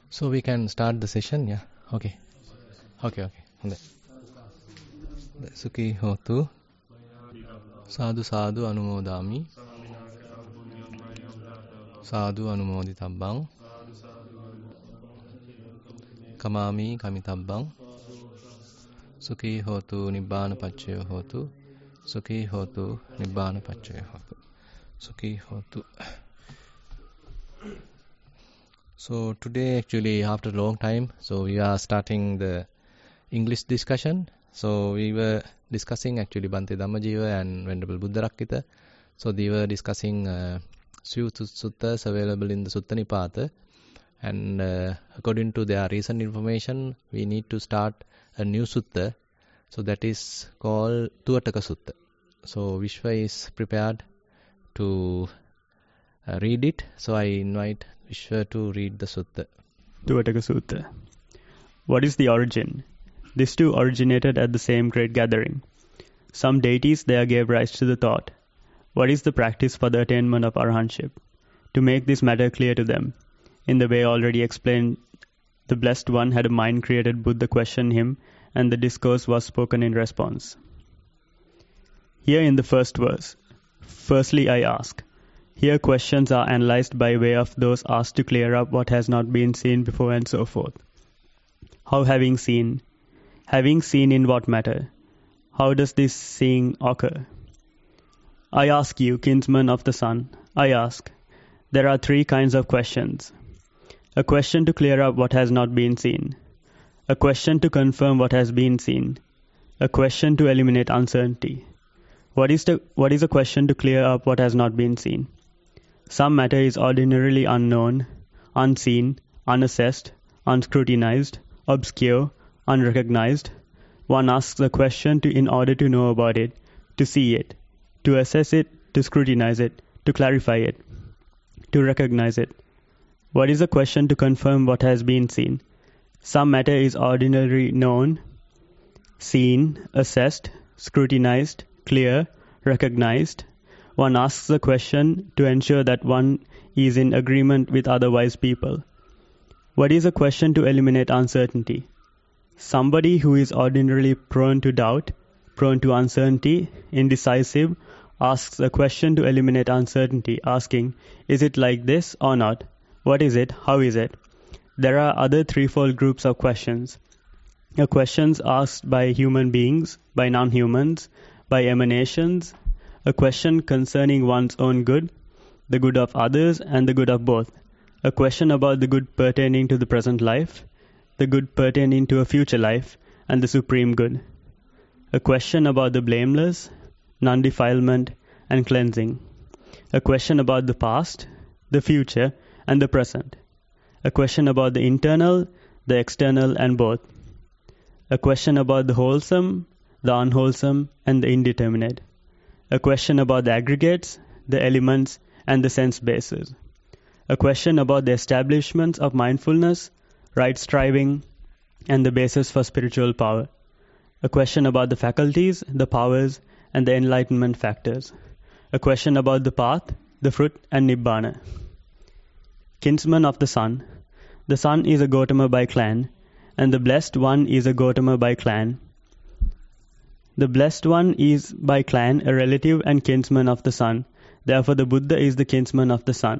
So we can start the session, yeah. Okay. හොඳයි. සුඛී හෝතු. සාදු සාදු අනුමෝදාමි. සාදු අනුමෝදිතබ්බං. කමාමි කමිතබ්බං. සුඛී හෝතු නිබ්බාන පච්චයෝ හෝතු. සුඛී හෝතු නිබ්බාන පච්චයෝ හෝතු. සුඛී හෝතු. So today actually after a long time, so we are starting the English discussion. So we were discussing actually Bhante Dhammajiva and Venerable Buddharakkita. So they were discussing few suttas available in the Sutta Nipata. And according to their recent information, we need to start a new sutta. So that is called Tuataka Sutta. So Vishwa is prepared to read it. So I invite Vishwa to read the sutta. Tuataka Sutta. What is the origin? These two originated at the same great gathering. Some deities there gave rise to the thought, what is the practice for the attainment of arahantship? To make this matter clear to them, in the way already explained, the Blessed One had a mind-created Buddha question him, and the discourse was spoken in response. Here in the first verse, firstly I ask. Here questions are analyzed by way of those asked to clear up what has not been seen before and so forth. How having seen? Having seen in what matter? How does this seeing occur? I ask you, kinsman of the sun, I ask. There are three kinds of questions. A question to clear up what has not been seen. A question to confirm what has been seen. A question to eliminate uncertainty. What is a question to clear up what has not been seen? Some matter is ordinarily unknown, unseen, unassessed, unscrutinized, obscure, unrecognized. One asks a question in order to know about it, to see it, to assess it, to scrutinize it, to clarify it, to recognize it. What is a question to confirm what has been seen? Some matter is ordinarily known, seen, assessed, scrutinized, clear, recognized. One asks the question to ensure that one is in agreement with other wise people. What is a question to eliminate uncertainty? Somebody who is ordinarily prone to doubt, prone to uncertainty, indecisive, asks a question to eliminate uncertainty, asking, is it like this or not? What is it? How is it? There are other threefold groups of questions. Questions asked by human beings, by non-humans, by emanations, a question concerning one's own good, the good of others, and the good of both. A question about the good pertaining to the present life, the good pertaining to a future life, and the supreme good. A question about the blameless, non-defilement, and cleansing. A question about the past, the future, and the present. A question about the internal, the external, and both. A question about the wholesome, the unwholesome, and the indeterminate. A question about the aggregates, the elements, and the sense bases. A question about the establishments of mindfulness, right striving, and the basis for spiritual power. A question about the faculties, the powers, and the enlightenment factors. A question about the path, the fruit, and Nibbana. Kinsman of the sun. The sun is a Gotama by clan, and the Blessed One is a Gotama by clan. The Blessed One is by clan a relative and kinsman of the sun. Therefore the Buddha is the kinsman of the sun.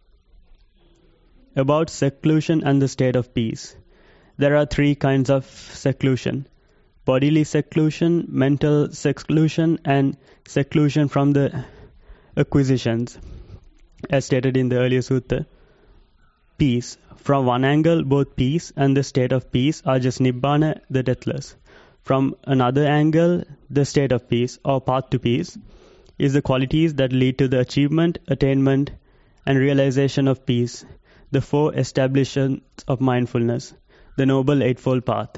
About seclusion and the state of peace. There are three kinds of seclusion. Bodily seclusion, mental seclusion, and seclusion from the acquisitions, as stated in the earlier sutta. Peace. From one angle, both peace and the state of peace are just Nibbana, the deathless. From another angle, the state of peace, or path to peace, is the qualities that lead to the achievement, attainment, and realization of peace, the four establishments of mindfulness, the Noble Eightfold Path.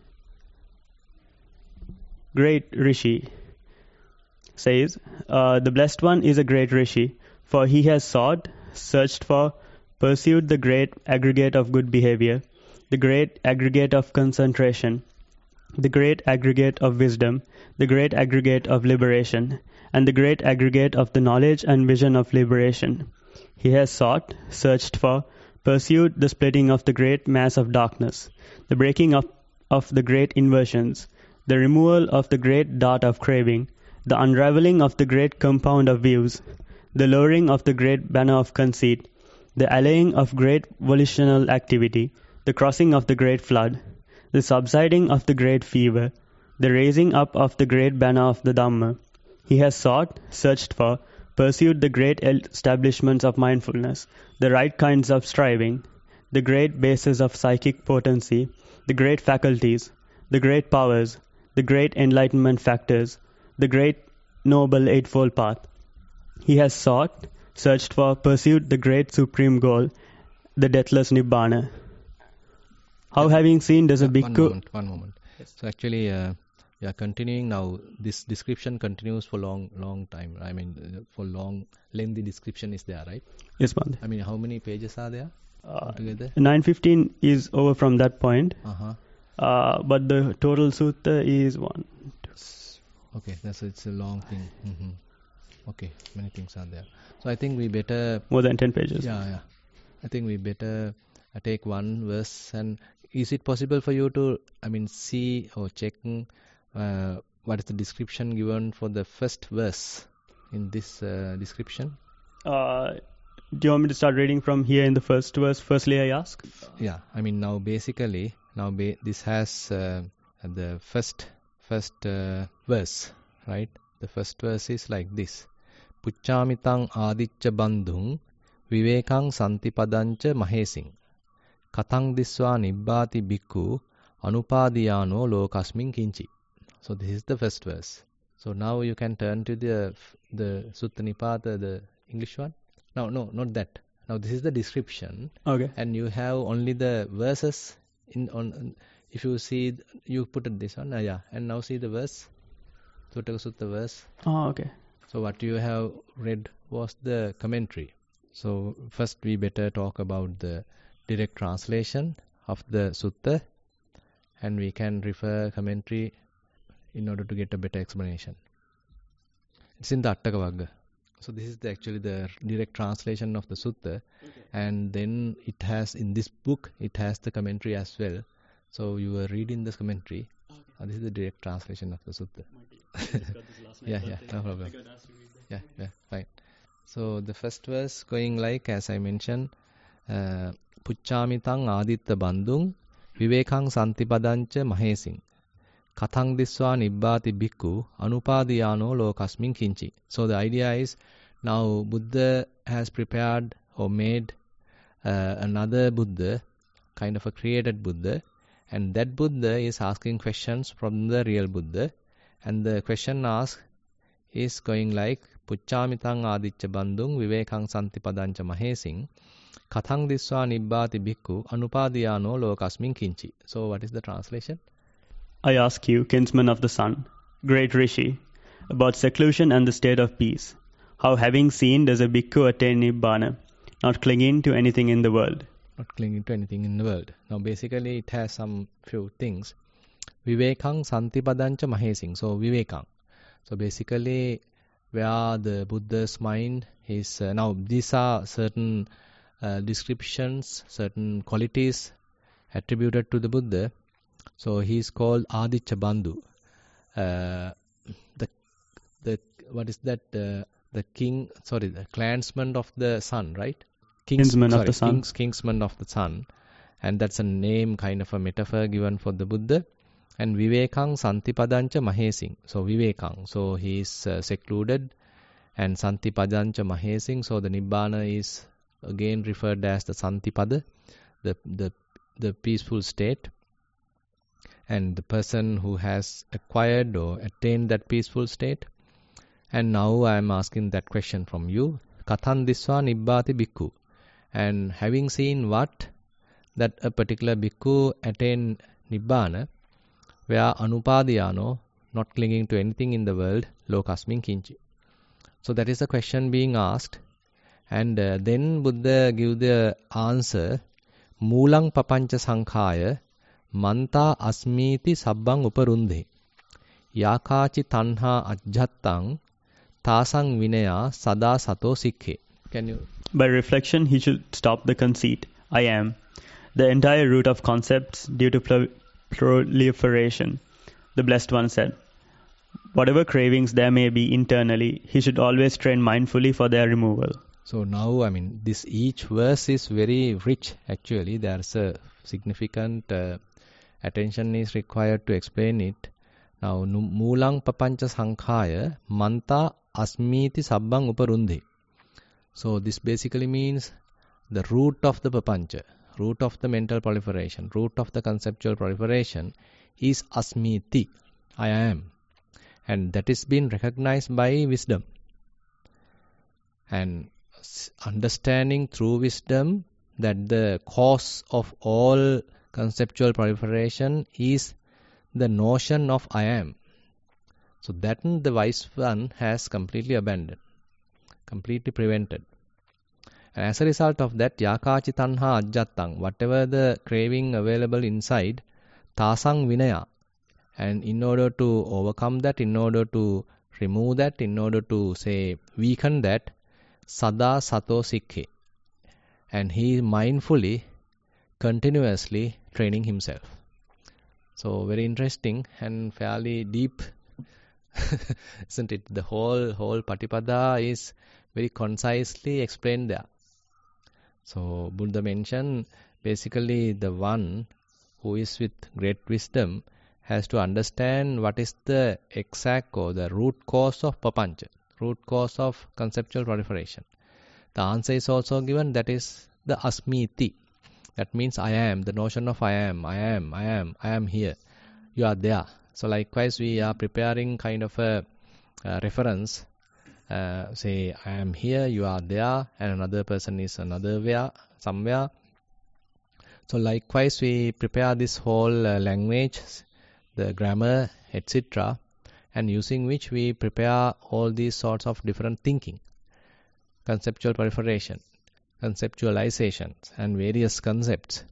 Great Rishi says, the Blessed One is a great Rishi, for he has sought, searched for, pursued the great aggregate of good behavior, the great aggregate of concentration, the great aggregate of wisdom, the great aggregate of liberation, and the great aggregate of the knowledge and vision of liberation. He has sought, searched for, pursued the splitting of the great mass of darkness, the breaking of the great inversions, the removal of the great dart of craving, the unraveling of the great compound of views, the lowering of the great banner of conceit, the allaying of great volitional activity, the crossing of the great flood, the subsiding of the great fever, the raising up of the great banner of the Dhamma. He has sought, searched for, pursued the great establishments of mindfulness, the right kinds of striving, the great bases of psychic potency, the great faculties, the great powers, the great enlightenment factors, the great noble eightfold path. He has sought, searched for, pursued the great supreme goal, the deathless Nibbana. How having seen does a bhikkhu... One moment. So actually, we are continuing now. This description continues for long time. I mean, for lengthy description is there, right? Yes, Bhante. I mean, how many pages are there altogether? 915 is over from that point. Uh-huh. But the total sutta is 1. Okay, it's a long thing. Mm-hmm. Okay, many things are there. So I think we better... More than 10 pages. Yeah. I think we better take one verse. And is it possible for you to, see or check what is the description given for the first verse in this description? Do you want me to start reading from here in the first verse? Firstly, I ask. Yeah, now basically, this has the first verse, right? The first verse is like this. Pucchamitang adicca bandhung vivekang santipadancha mahesing katang diswa nibbati bhikkhu anupadiyano lokasmin kinchi. So this is the first verse. So now you can turn to the Sutta Nipata, the English one. No, not that. Now this is the description. Okay. And you have only the verses if you see, you put it this one. And now see the verse. Sutta verse. Oh, okay. So what you have read was the commentary. So first we better talk about the direct translation of the sutta, and we can refer commentary in order to get a better explanation. It's in the Attaka Vagga. So this is actually the direct translation of the sutta, and then it has, in this book, it has the commentary as well. So you were reading this commentary. This is the direct translation of the sutta. Yeah, no problem. Yeah, fine. So the first verse going like, as I mentioned, Pucchamitang aditta bandung vivekang santipadancha mahesing katang diswa nibbati bhikkhu anupadiyano lokasmin kinchi. So the idea is, now Buddha has prepared or made another Buddha, kind of a created Buddha, and that Buddha is asking questions from the real Buddha, and the question asked is going like Pucchamitang adicca bandung vivekang santipadancha mahesing katang diswa nibbati bhikkhu anupadiyano lokasmin kinchi. So what is the translation? I ask you, kinsman of the sun, great Rishi, about seclusion and the state of peace. How having seen does a bhikkhu attain Nibbana, not clinging to anything in the world? Not clinging to anything in the world. Now basically it has some few things. Vivekang santipadancha mahesing. So vivekang. So basically where the Buddha's mind is... now these are certain descriptions, certain qualities attributed to the Buddha. So he is called Adicca Bandhu. The what is that? The clansman of the sun, right? Kinsman of the sun. Kingsman of the sun. And that's a name, kind of a metaphor given for the Buddha. And Vivekang Santipadancha Mahesing. So Vivekang. So he is secluded. And Santipadancha Mahesing. So the Nibbana is again referred as the Santipada, the peaceful state. And the person who has acquired or attained that peaceful state. And now I am asking that question from you. Kathan diswa nibbati bhikkhu. And having seen what? That a particular bhikkhu attained Nibbana, where anupadiyano, not clinging to anything in the world, lokasmin kinchi. So that is the question being asked. And then Buddha give the answer, Mulang papancha sankhaya manta asmiti sabbang uparundhe yakachi tanha ajjattang tasang vinaya sada sato sikhe. Can you... By reflection, he should stop the conceit. I am, the entire root of concepts due to proliferation. The Blessed One said, whatever cravings there may be internally, he should always train mindfully for their removal. So now, I mean, this each verse is very rich. Actually, there's a significant attention is required to explain it. Now, Mulang papancha sankhaya manta asmiti sabbang uparundi. So this basically means the root of the papancha, root of the mental proliferation, root of the conceptual proliferation is asmiti, I am. And that is being recognized by wisdom. And understanding through wisdom that the cause of all conceptual proliferation is the notion of I am. So that the wise one has completely abandoned, completely prevented. And as a result of that, yakachi tanha ajjattang, whatever the craving available inside, tasang vinaya. And in order to overcome that, in order to remove that, in order to say weaken that, sada sato sikhe. And he mindfully, continuously training himself. So very interesting and fairly deep, isn't it? The whole Patipada is very concisely explained there. So Buddha mentioned basically the one who is with great wisdom has to understand what is the exact or the root cause of papancha, root cause of conceptual proliferation. The answer is also given, that is the asmiti. That means I am, the notion of I am here. You are there. So likewise we are preparing kind of a reference. Say I am here, you are there, and another person is somewhere. So likewise we prepare this whole language, the grammar, etc., and using which we prepare all these sorts of different thinking, conceptual proliferation, conceptualizations, and various concepts.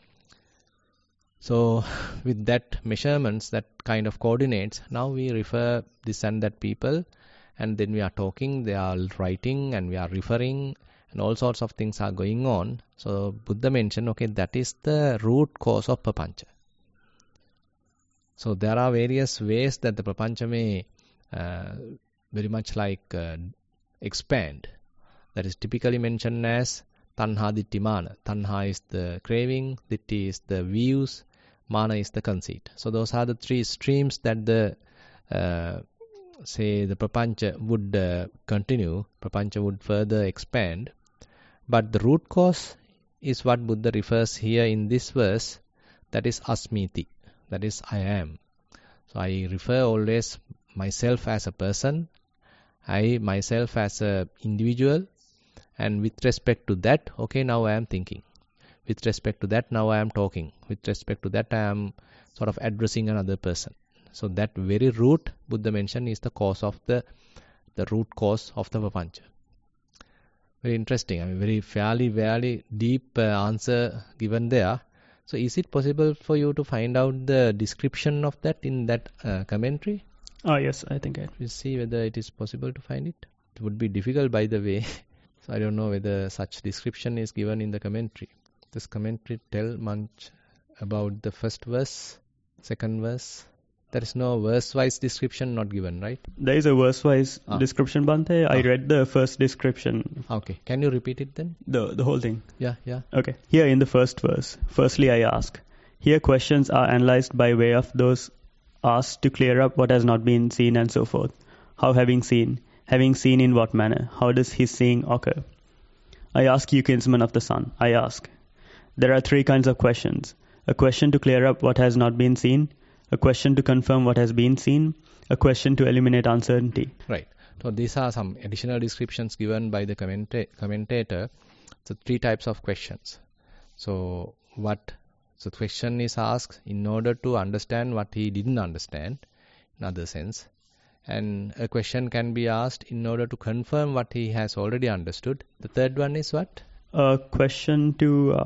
So with that measurements, that kind of coordinates, now we refer this and that people, and then we are talking, they are writing, and we are referring, and all sorts of things are going on. So Buddha mentioned, okay, that is the root cause of papancha. So there are various ways that the prapancha may very much expand. That is typically mentioned as tanha ditti mana. Tanha is the craving, ditti is the views, mana is the conceit. So those are the three streams that the prapancha would continue, prapancha would further expand. But the root cause is what Buddha refers here in this verse, that is asmiti. That is I am. So I refer always myself as a person, I myself as an individual, and with respect to that, okay, now I am thinking. With respect to that, now I am talking. With respect to that, I am sort of addressing another person. So that very root Buddha mentioned is the cause of the root cause of the papancha. Very interesting. I mean, very deep answer given there. So is it possible for you to find out the description of that in that commentary? Yes, I think I will see whether it is possible to find it. It would be difficult, by the way. So I don't know whether such description is given in the commentary. Does commentary tell much about the first verse, second verse? There is no verse-wise description not given, right? There is a verse-wise description, Bhante. I read the first description. Okay. Can you repeat it then? The whole thing? Yeah. Okay. Here in the first verse, firstly I ask. Here questions are analyzed by way of those asked to clear up what has not been seen and so forth. How having seen in what manner? How does his seeing occur? I ask you, kinsman of the sun. I ask. There are three kinds of questions. A question to clear up what has not been seen, a question to confirm what has been seen, a question to eliminate uncertainty. Right. So these are some additional descriptions given by the commentator. So three types of questions. So the question is asked in order to understand what he didn't understand, in other sense. And a question can be asked in order to confirm what he has already understood. The third one is what? A question to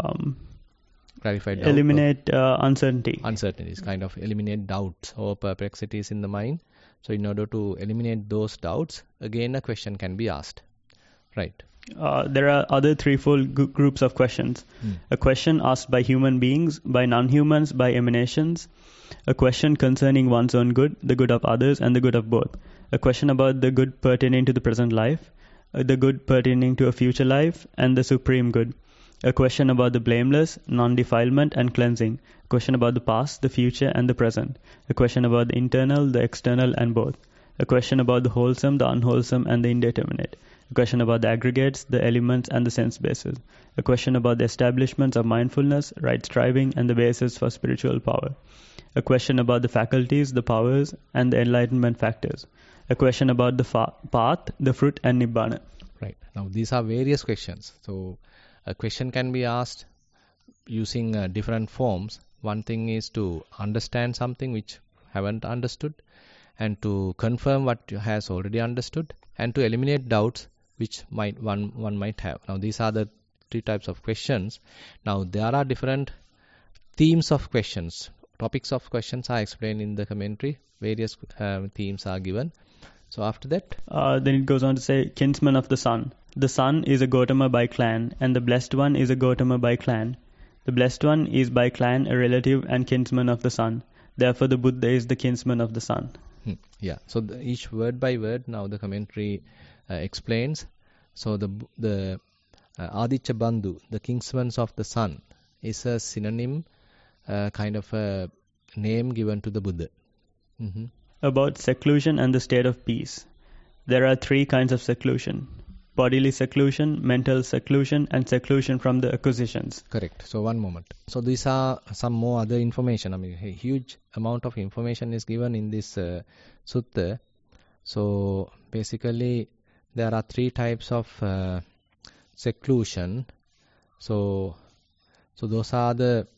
clarify doubt, eliminate uncertainty. Uncertainties, kind of eliminate doubts or perplexities in the mind. So in order to eliminate those doubts, again a question can be asked. Right. There are other threefold groups of questions. A question asked by human beings, by non-humans, by emanations. A question concerning one's own good, the good of others, and the good of both. A question about the good pertaining to the present life, the good pertaining to a future life, and the supreme good. A question about the blameless, non-defilement, and cleansing. A question about the past, the future, and the present. A question about the internal, the external, and both. A question about the wholesome, the unwholesome, and the indeterminate. A question about the aggregates, the elements, and the sense bases. A question about the establishments of mindfulness, right striving, and the basis for spiritual power. A question about the faculties, the powers, and the enlightenment factors. A question about the path, the fruit, and nibbana. Right. Now, these are various questions. So, a question can be asked using different forms. One thing is to understand something which haven't understood, and to confirm what you has already understood, and to eliminate doubts which one might have. Now, these are the three types of questions. Now, there are different themes of questions. Topics of questions are explained in the commentary. Various themes are given. So after that? Then it goes on to say, kinsman of the sun. The sun is a Gautama by clan, and the blessed one is a Gautama by clan. The blessed one is by clan a relative and kinsman of the sun. Therefore, the Buddha is the kinsman of the sun. Yeah. So each word by word, now the commentary explains. So the Adicca Bandhu, the kinsman of the sun, is a synonym, kind of a name given to the Buddha. About seclusion and the state of peace. There are three kinds of seclusion: bodily seclusion, mental seclusion, and seclusion from the acquisitions. Correct. So one moment. So these are some more other information. I mean, a huge amount of information is given in this sutta. So basically, there are three types of seclusion. So those are the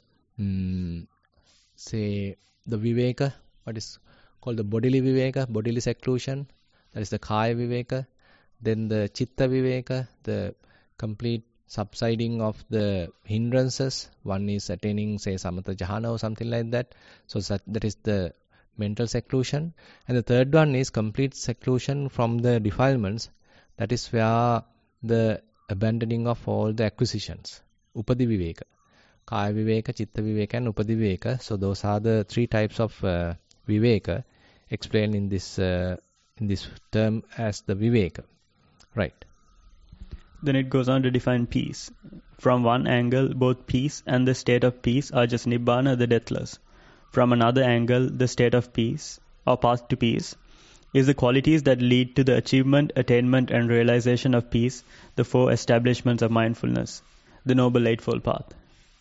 say the viveka, what is called the bodily viveka, bodily seclusion. That is the kaya viveka. Then the chitta viveka, the complete subsiding of the hindrances. One is attaining, say, samatha jhana or something like that. So that is the mental seclusion. And the third one is complete seclusion from the defilements. That is where the abandoning of all the acquisitions. Upadi viveka. Kaya viveka, chitta viveka, and upadi viveka. So those are the three types of viveka explained in this term as the viveka. Right. Then it goes on to define peace. From one angle, both peace and the state of peace are just nibbana, the deathless. From another angle, the state of peace, or path to peace, is the qualities that lead to the achievement, attainment, and realization of peace, the four establishments of mindfulness, the Noble Eightfold Path.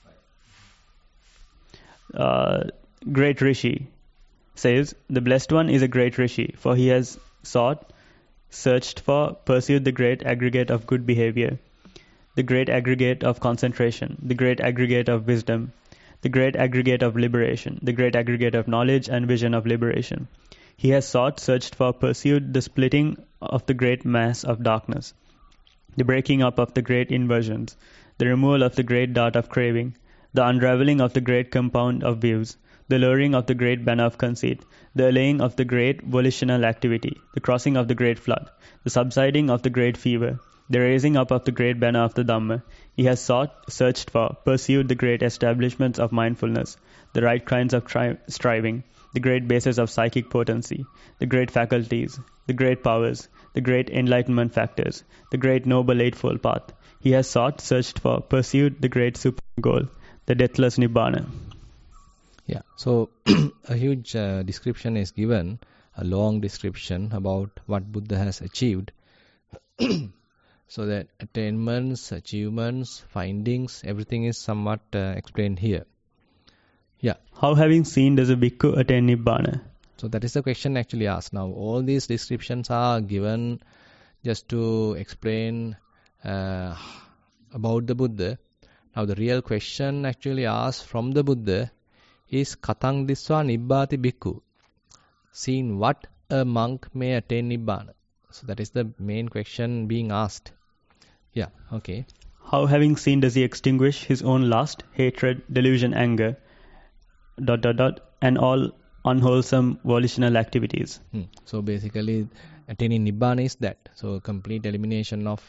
Great Rishi says, the blessed one is a great Rishi, for he has sought, searched for, pursued the great aggregate of good behavior, the great aggregate of concentration, the great aggregate of wisdom, the great aggregate of liberation, the great aggregate of knowledge and vision of liberation. He has sought, searched for, pursued the splitting of the great mass of darkness, the breaking up of the great inversions, the removal of the great dart of craving, the unraveling of the great compound of views, the lowering of the great banner of conceit, the allaying of the great volitional activity, the crossing of the great flood, the subsiding of the great fever, the raising up of the great banner of the Dhamma. He has sought, searched for, pursued the great establishments of mindfulness, the right kinds of striving, the great basis of psychic potency, the great faculties, the great powers, the great enlightenment factors, the great Noble Eightfold Path. He has sought, searched for, pursued the great supreme goal, the deathless Nibbana. Yeah, so a huge description is given, a long description about what Buddha has achieved. So that attainments, achievements, findings, everything is somewhat explained here. Yeah. How having seen does a bhikkhu attain Nibbana? So that is the question actually asked. Now all these descriptions are given just to explain about the Buddha. Now the real question actually asked from the Buddha is Katang Diswa Nibbati Bhikkhu. Seeing what a monk may attain Nibbana. So that is the main question being asked. Yeah, okay. How having seen does he extinguish his own lust, hatred, delusion, anger, ... and all unwholesome volitional activities? So basically attaining Nibbana is that. So complete elimination of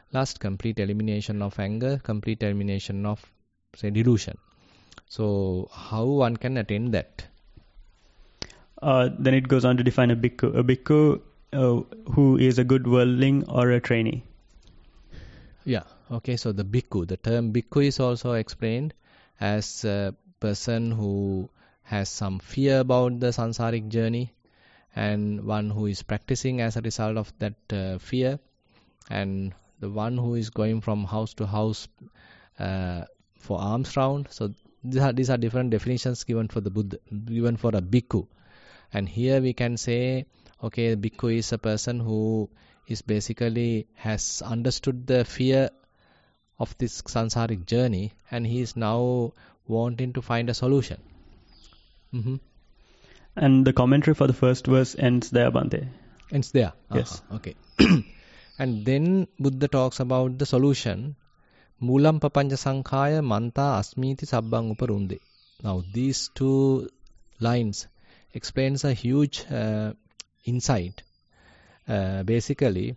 Last, complete elimination of anger, complete elimination of, say, delusion. So how one can attain that? Then it goes on to define a bhikkhu. A bhikkhu who is a good worldling or a trainee. Yeah, okay, so the bhikkhu, the term bhikkhu is also explained as a person who has some fear about the sansaric journey, and one who is practicing as a result of that fear, and the one who is going from house to house for alms round. So these are different definitions given for the Buddha, given for a bhikkhu. And here we can say, okay, bhikkhu is a person who is basically has understood the fear of this sansaric journey, and he is now wanting to find a solution. Mm-hmm. And the commentary for the first verse ends there, Bhante. Ends there. Yes. Okay. And then Buddha talks about the solution. Mulam papanja sankhaya manta asmiti sabbang uparunde. Now these two lines explains a huge insight. Basically,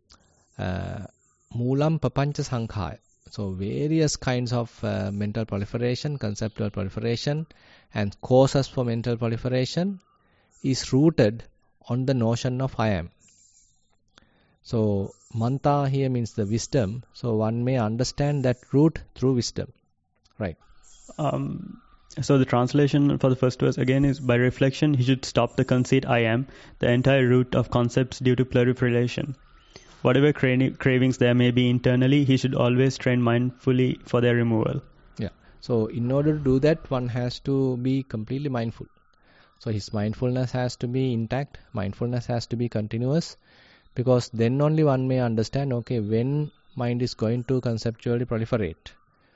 Mulam papancha sankhaya. So various kinds of mental proliferation, conceptual proliferation, and causes for mental proliferation is rooted on the notion of I am. So manta here means the wisdom. So one may understand that root through wisdom. Right. So the translation for the first verse again is, by reflection he should stop the conceit I am, the entire root of concepts due to proliferation. Whatever cravings there may be internally, he should always train mindfully for their removal. Yeah. So in order to do that, one has to be completely mindful. So his mindfulness has to be intact, mindfulness has to be continuous, because then only one may understand, okay, when mind is going to conceptually proliferate.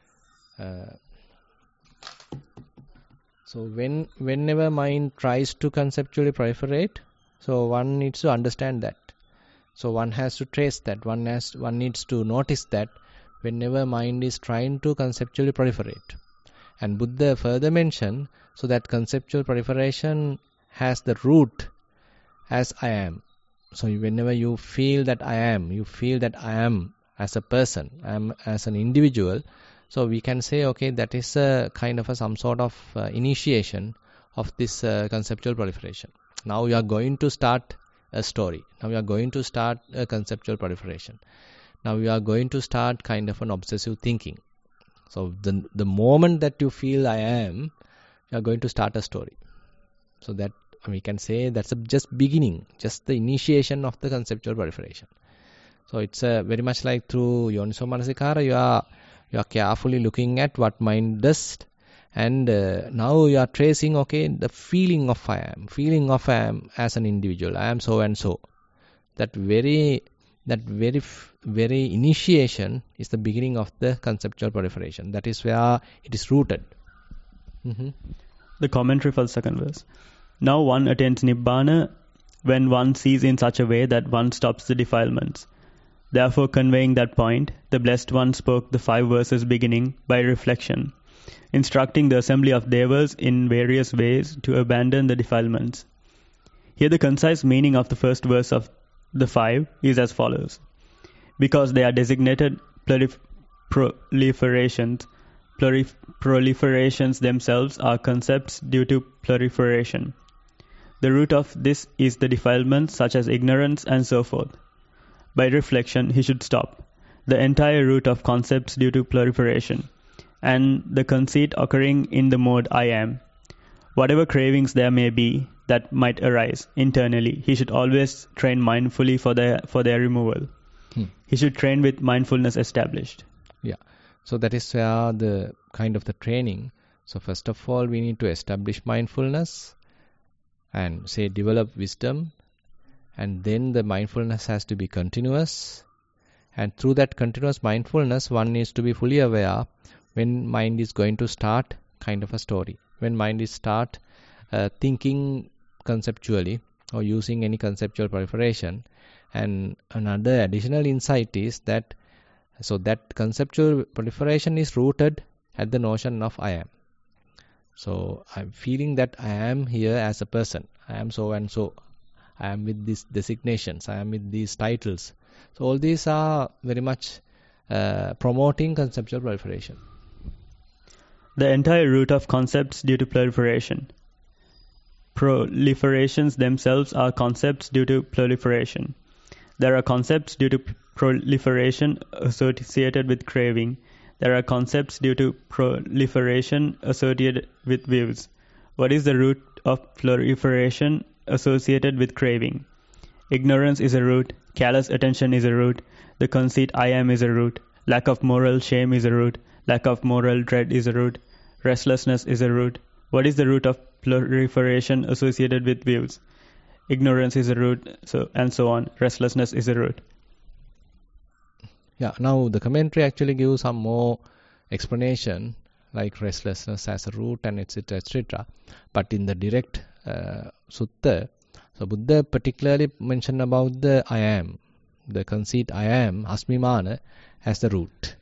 So whenever mind tries to conceptually proliferate, so one needs to understand that. So one has to trace that. One needs to notice that whenever mind is trying to conceptually proliferate. And Buddha further mentioned, so that conceptual proliferation has the root as I am. So whenever you feel that I am, you feel that I am as a person, I am as an individual. So we can say, okay, that is a kind of some sort of initiation of this conceptual proliferation. Now you are going to start a story. Now you are going to start a conceptual proliferation. Now you are going to start kind of an obsessive thinking. So the moment that you feel I am, you are going to start a story. So that we can say that's just beginning, just the initiation of the conceptual proliferation. So it's very much like through Yoniso Manasikara, you are carefully looking at what mind does, and now you are tracing, okay, the feeling of I am as an individual, I am so and so. That very initiation is the beginning of the conceptual proliferation. That is where it is rooted. Mm-hmm. The commentary for the second verse. Now one attains Nibbana when one sees in such a way that one stops the defilements. Therefore, conveying that point, the Blessed One spoke the 5 verses beginning by reflection, instructing the assembly of Devas in various ways to abandon the defilements. Here the concise meaning of the first verse of the 5 is as follows. Because they are designated proliferations themselves are concepts due to proliferation. The root of this is the defilements such as ignorance and so forth. By reflection, he should stop the entire root of concepts due to proliferation, and the conceit occurring in the mode I am. Whatever cravings there may be that might arise internally, he should always train mindfully for their removal. He should train with mindfulness established. Yeah. So that is where the kind of the training. So first of all, we need to establish mindfulness and say develop wisdom. And then the mindfulness has to be continuous. And through that continuous mindfulness, one needs to be fully aware when mind is going to start kind of a story. When mind is start thinking conceptually or using any conceptual proliferation. And another additional insight is that so that conceptual proliferation is rooted at the notion of I am. So I'm feeling that I am here as a person. I am so and so. I am with these designations. I am with these titles. So all these are very much promoting conceptual proliferation. The entire root of concepts due to proliferation. Proliferations themselves are concepts due to proliferation. There are concepts due to proliferation associated with craving. There are concepts due to proliferation associated with views. What is the root of proliferation associated with craving? Ignorance is a root. Callous attention is a root. The conceit I am is a root. Lack of moral shame is a root. Lack of moral dread is a root. Restlessness is a root. What is the root of proliferation associated with views? Ignorance is a root, and so on. Restlessness is a root. Yeah, now the commentary actually gives some more explanation, like restlessness as a root and etc. etc. But in the direct sutta, so Buddha particularly mentioned about the I am, the conceit I am, asmimana, as the root.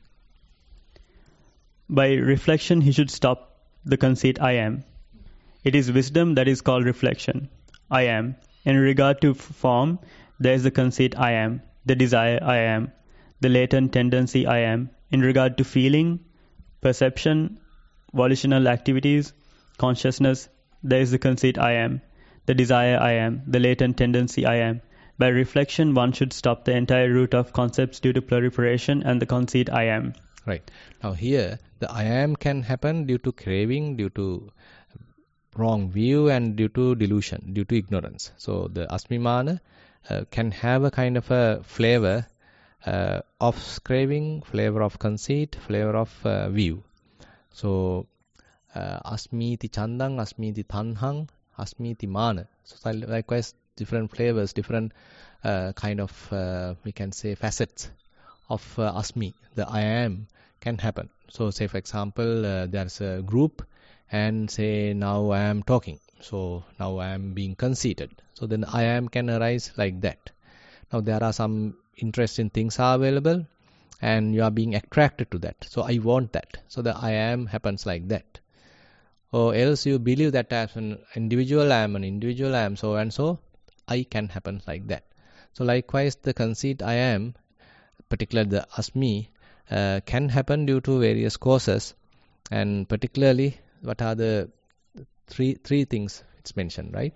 By reflection, he should stop the conceit I am. It is wisdom that is called reflection. I am. In regard to form, there is the conceit I am, the desire I am, the latent tendency I am. In regard to feeling, perception, volitional activities, consciousness, there is the conceit I am, the desire I am, the latent tendency I am. By reflection, one should stop the entire root of concepts due to proliferation and the conceit I am. Right. Now here, the I am can happen due to craving, due to wrong view, and due to delusion, due to ignorance. So the asmimana can have a kind of a flavor of craving, flavor of conceit, flavor of view. So asmiti chandang, asmiti tanhang, asmiti mana. So likewise, different flavors, different kind of we can say facets of asmi, the I am, can happen. So say for example, there's a group, and say now I am talking, so now I am being conceited, so then I am can arise like that. Now there are some interesting things are available and you are being attracted to that, so I want that, so the I am happens like that. Or else you believe that as an individual I am an individual, I am so and so, I can happen like that. So likewise the conceit I am, particularly the asmi, can happen due to various causes, and particularly what are the three things it's mentioned, right?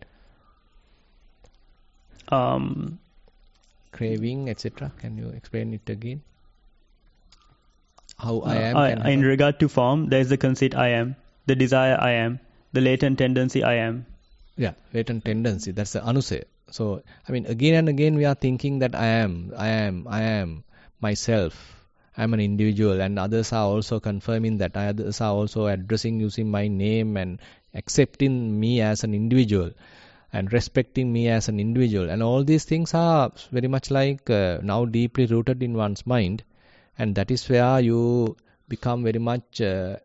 Craving, etc. Can you explain it again? How I am can happen? In regard to form, there is the conceit I am, the desire I am, the latent tendency I am. Yeah, latent tendency, that's the anusaya. So, I mean, again and again we are thinking that I am myself, I am an individual, and others are also confirming that, others are also addressing using my name and accepting me as an individual and respecting me as an individual. And all these things are very much like now deeply rooted in one's mind, and that is where you become very much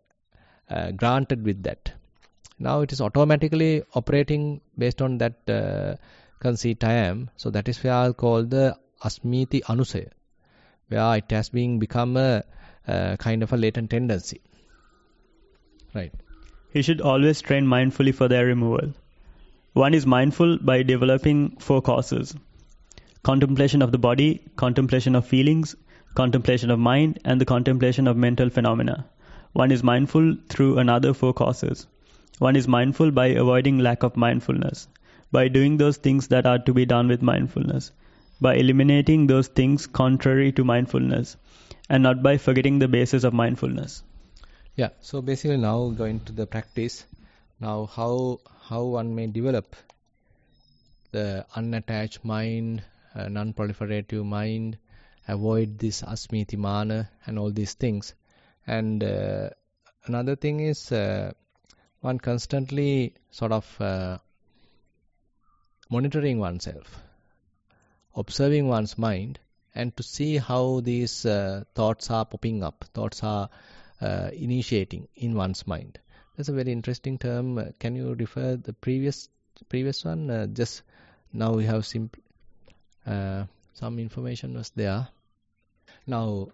granted with that. Now it is automatically operating based on that conceit I am. So that is where I'll call the asmiti anusaya, where it has become a kind of a latent tendency. Right. He should always train mindfully for their removal. One is mindful by developing 4 causes: contemplation of the body, contemplation of feelings, contemplation of mind, and the contemplation of mental phenomena. One is mindful through another 4 causes. One is mindful by avoiding lack of mindfulness, by doing those things that are to be done with mindfulness, by eliminating those things contrary to mindfulness, and not by forgetting the basis of mindfulness. Yeah, so basically now going to the practice. Now how one may develop the unattached mind, non-proliferative mind, avoid this asmiti mana and all these things. And another thing is one constantly sort of monitoring oneself, observing one's mind, and to see how these thoughts are popping up, thoughts are initiating in one's mind. That's a very interesting term. Can you refer the previous one? Just now we have some information was there. Now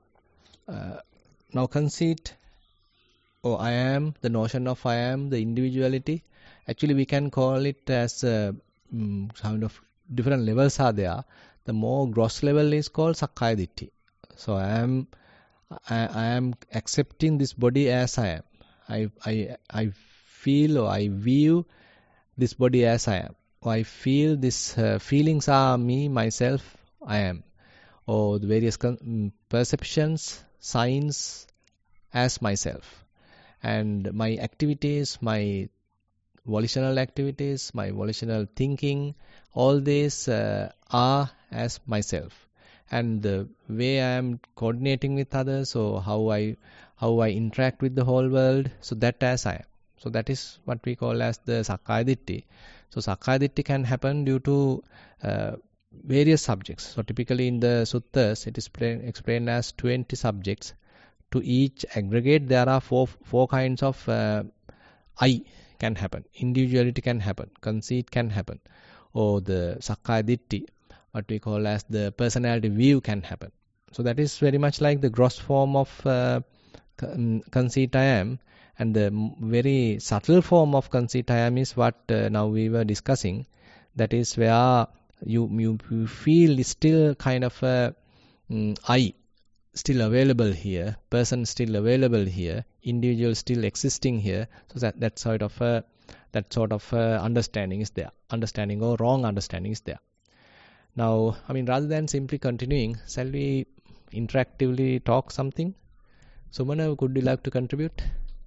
conceit, or I am, the notion of I am, the individuality. Actually, we can call it as kind of different levels are there. The more gross level is called Sakkaya Ditthi. So I I am accepting this body as I am. I feel or I view this body as I am. Or I feel these feelings are me, myself, I am. Or the various perceptions, signs as myself. And my activities, my volitional activities, my volitional thinking, all these are as myself. And the way I am coordinating with others, or how I interact with the whole world, so that as I am. So that is what we call as the Sakkaya Ditthi. So Sakkaya Ditthi can happen due to various subjects. So typically in the suttas, it is explained as 20 subjects. To each aggregate, there are four kinds of I can happen. Individuality can happen. Conceit can happen. Or the Sakkaya Ditthi, what we call as the personality view, can happen. So that is very much like the gross form of conceit I am. And the very subtle form of conceit I am is what now we were discussing. That is where you feel still kind of I still available here, person still available here, individual still existing here. So that sort of understanding is there. Understanding or wrong understanding is there. Now, I mean, rather than simply continuing, shall we interactively talk something? Sumana, could you like to contribute?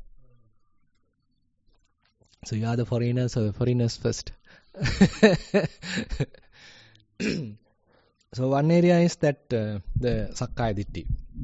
So you are the foreigners, so foreigners first. So one area is that the Sakkaya Ditthi,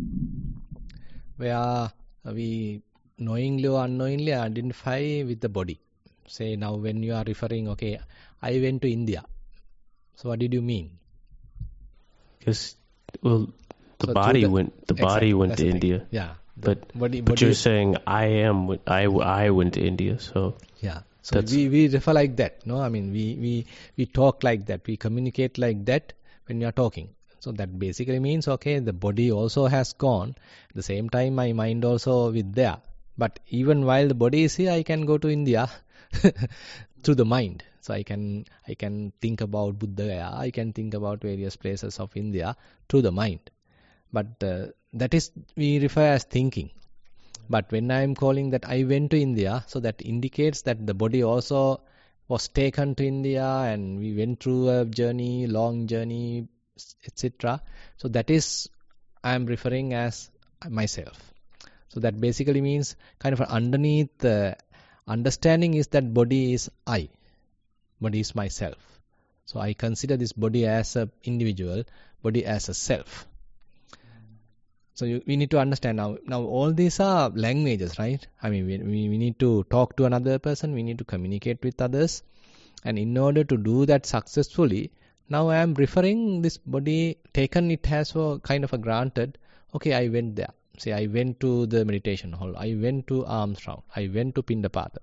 where we knowingly or unknowingly identify with the body. Say now when you are referring, okay, I went to India. So what did you mean? Because, well, the body went to India. Yeah. But you're saying I went to India, so yeah. So we refer like that, no? I mean, we talk like that, we communicate like that when we are talking. So that basically means, okay, the body also has gone. At the same time, my mind also with there. But even while the body is here, I can go to India through the mind. So I can think about Buddha Gaya, I can think about various places of India through the mind. But that is, we refer as thinking. But when I am calling that I went to India, so that indicates that the body also was taken to India and we went through a journey, long journey, etc. So that is, I am referring as myself. So that basically means kind of underneath the understanding is that body is I. Body is myself. So I consider this body as an individual, body as a self. So we need to understand now all these are languages, right? I mean, we need to talk to another person, we need to communicate with others. And in order to do that successfully, now I am referring this body, taken it as for kind of a granted, okay, I went there. Say I went to the meditation hall, I went to alms round, I went to Pindapata.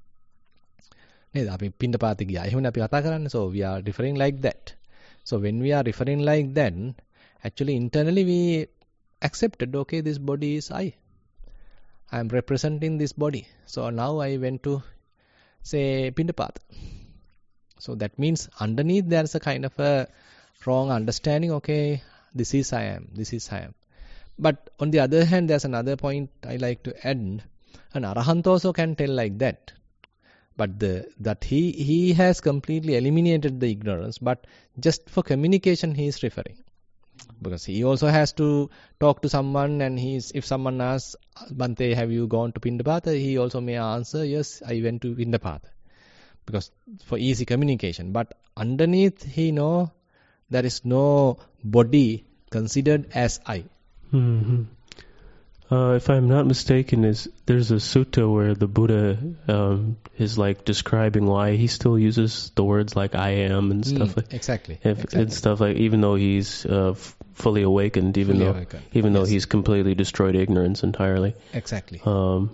So we are referring like that. So when we are referring like that, actually internally we accepted, okay, this body is I am representing this body. So now I went to, say, Pindapata. So that means underneath there is a kind of a wrong understanding, okay, this is I am. But on the other hand, there's another point I like to add. An Arahant also can tell like that. But that he has completely eliminated the ignorance, but just for communication he is referring. Because he also has to talk to someone, and if someone asks, Bante, have you gone to Pindapata? He also may answer, yes, I went to Pindapata. Because for easy communication. But underneath he know there is no body considered as I. Mm-hmm. If I'm not mistaken, there's a sutta where the Buddha is like describing why he still uses the words like I am and stuff like exactly. And stuff like, even though he's fully awakened, even though he's completely destroyed ignorance entirely. Exactly. So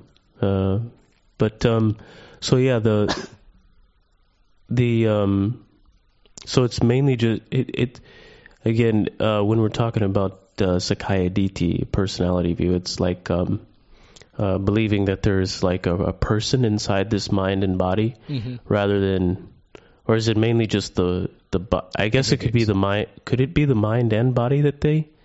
yeah, so it's mainly just it again when we're talking about Sakkaya Ditthi, personality view, it's like believing that there's like a person inside this mind and body, rather than, or is it mainly just the I guess it could be the mind. Could it be the mind and body that they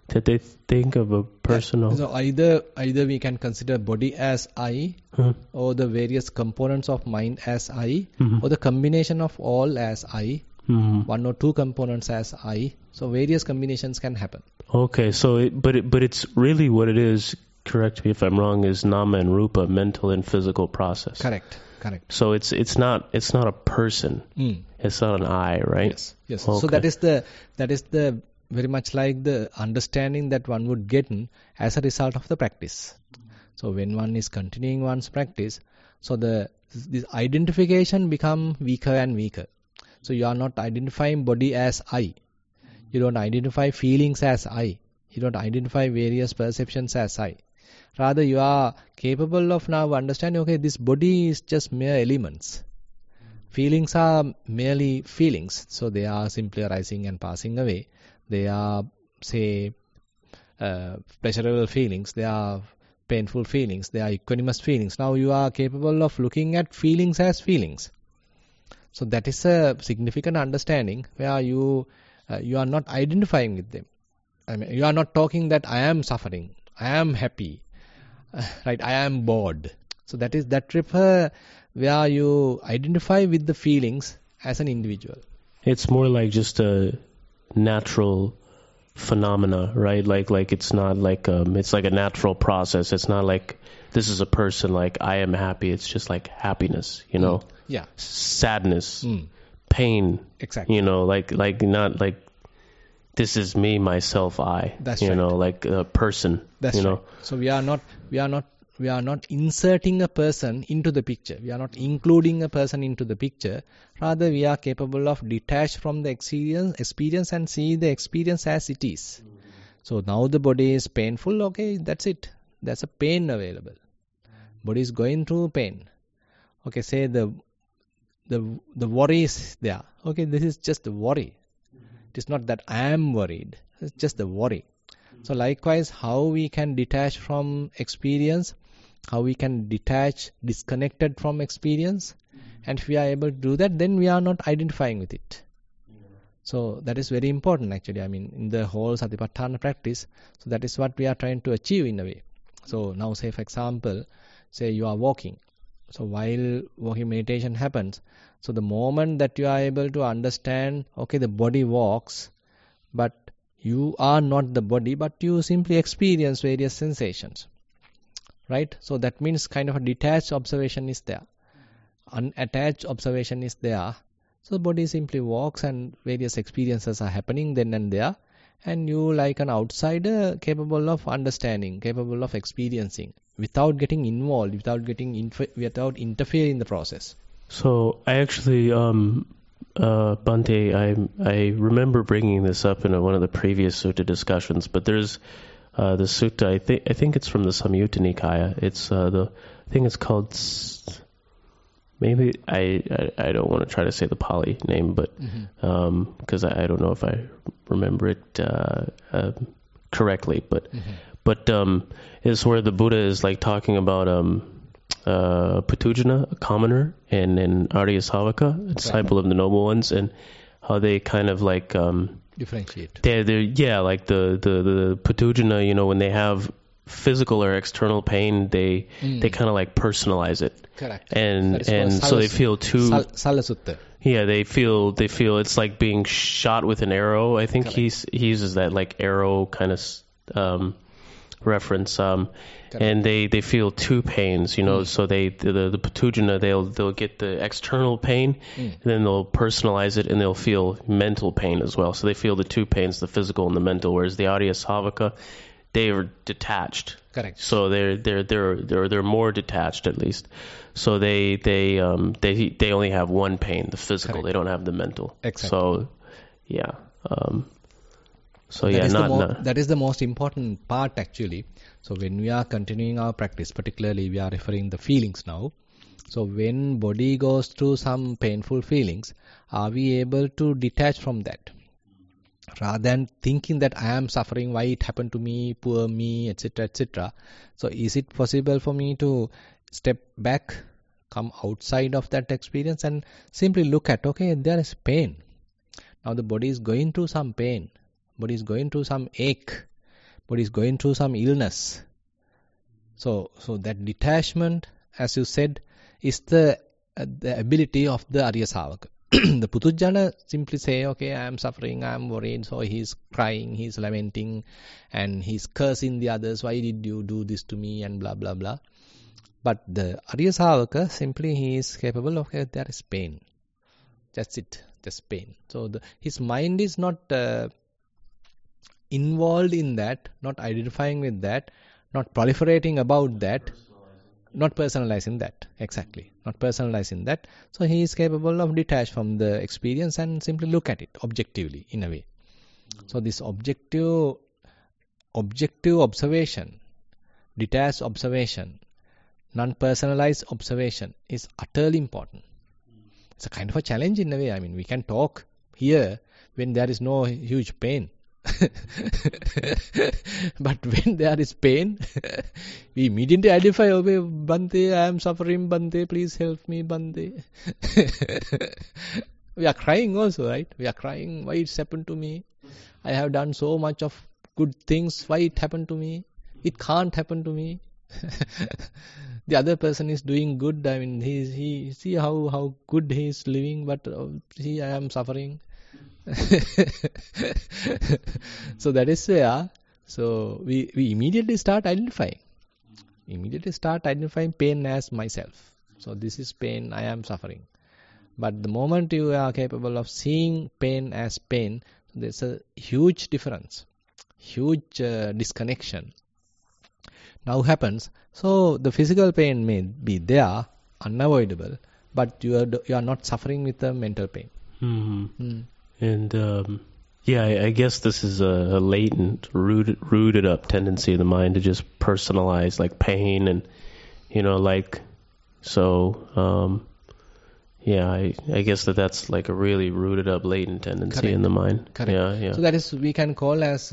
that they think of a personal. So either we can consider body as I, or the various components of mind as I, or the combination of all as I, one or two components as I. So various combinations can happen. Okay, so but it's really what it is. Correct me if I'm wrong. Is nama and rupa, mental and physical process? Correct. So it's not a person. It's not an I, right? Yes. Okay. So that is the very much like the understanding that one would get as a result of the practice. So when one is continuing one's practice, so this identification become weaker and weaker. So you are not identifying body as I. You don't identify feelings as I. You don't identify various perceptions as I. Rather, you are capable of now understanding, okay, this body is just mere elements. Feelings are merely feelings. So they are simply arising and passing away. They are, say, pleasurable feelings. They are painful feelings. They are equanimous feelings. Now you are capable of looking at feelings as feelings. So that is a significant understanding where you are not identifying with them. I mean, you are not talking that I am suffering, I am happy, right? I am bored. So that refer where you identify with the feelings as an individual. It's more like just a natural phenomena, right? Like it's not like it's like a natural process. It's not like this is a person like I am happy. It's just like happiness, you know. Yeah. Sadness, pain. Exactly. You know, like not like this is me, myself, I. That's you right. know, like a person. That's you know. right. So we are not inserting a person into the picture. We are not including a person into the picture. Rather, we are capable of detach from the experience and see the experience as it is. So now the body is painful. Okay, that's it. There's a pain available. Body is going through pain. Okay, say the worry is there. Okay, this is just the worry. It is not that I am worried. It's just the worry. So likewise, how we can detach from experience, how we can detach disconnected from experience, and if we are able to do that, then we are not identifying with it. So that is very important actually. I mean, in the whole Satipatthana practice, so that is what we are trying to achieve in a way. So now say for example, say you are walking. So while walking meditation happens, so the moment that you are able to understand, okay, the body walks, but you are not the body, but you simply experience various sensations, right? So that means kind of a detached observation is there. Unattached observation is there. So the body simply walks and various experiences are happening then and there. And you like an outsider capable of understanding, capable of experiencing without getting involved, without interfering in the process. So I actually, Bhante, I remember bringing this up in one of the previous sutta discussions, but there's the sutta. I think it's from the Samyutta Nikaya. It's I think it's called. Maybe I don't want to try to say the Pali name, but because I don't know if I remember it correctly, but it's where the Buddha is like talking about Patujana, a commoner, and Arya Savaka, a disciple of the noble ones, and how they kind of like differentiate. They're like the Patujana, you know, when they have physical or external pain, they kind of like personalize it. Correct. And so they feel too. Salasutta. Yeah, they feel it's like being shot with an arrow. I think he uses that like arrow kind of reference. And they feel two pains, you know. So the Patujana, they'll get the external pain, and then they'll personalize it, and they'll feel mental pain as well. So they feel the two pains, the physical and the mental. Whereas the Arya Savaka, they are detached. Correct. So they're more detached at least. So they only have one pain, the physical. Correct. They don't have the mental. Exactly. So yeah. That is the most important part actually. So when we are continuing our practice, particularly we are referring the feelings now. So when body goes through some painful feelings, are we able to detach from that? Rather than thinking that I am suffering, why it happened to me, poor me, etc., etc. So is it possible for me to step back, come outside of that experience and simply look at, okay, there is pain. Now the body is going through some pain. Body is going through some ache. body is going through some illness. So that detachment, as you said, is the ability of the Arya Savaka. The Putujjana simply say, okay, I am suffering, I am worried, so he's crying, he's lamenting, and he's cursing the others, why did you do this to me, and blah, blah, blah. But the Arya Savaka, simply he is capable of, okay, there is pain. That's it, just pain. So his mind is not involved in that, not identifying with that, not proliferating about that, not personalizing that. Exactly, not personalizing that. So he is capable of detach from the experience and simply look at it objectively in a way. So this objective observation, detached observation, non-personalized observation is utterly important. It's a kind of a challenge in a way. I mean, we can talk here when there is no huge pain. But when there is pain, we immediately identify, okay, Bante, I am suffering, Bante, please help me, Bante. We are crying also, right? We are crying, why it's happened to me? I have done so much of good things, why it happened to me? It can't happen to me. The other person is doing good, I mean, he see how good he is living, but see, I am suffering. So that is where, so we immediately start identifying pain as myself. So this is pain, I am suffering. But the moment you are capable of seeing pain as pain, there's a huge difference, huge disconnection now happens. So the physical pain may be there, unavoidable, but you are not suffering with the mental pain. Mm-hmm. And I guess this is a latent, rooted up tendency of the mind to just personalize like pain, and I guess that's like a really rooted up latent tendency. Correct. In the mind. Correct. Yeah. So that is, we can call as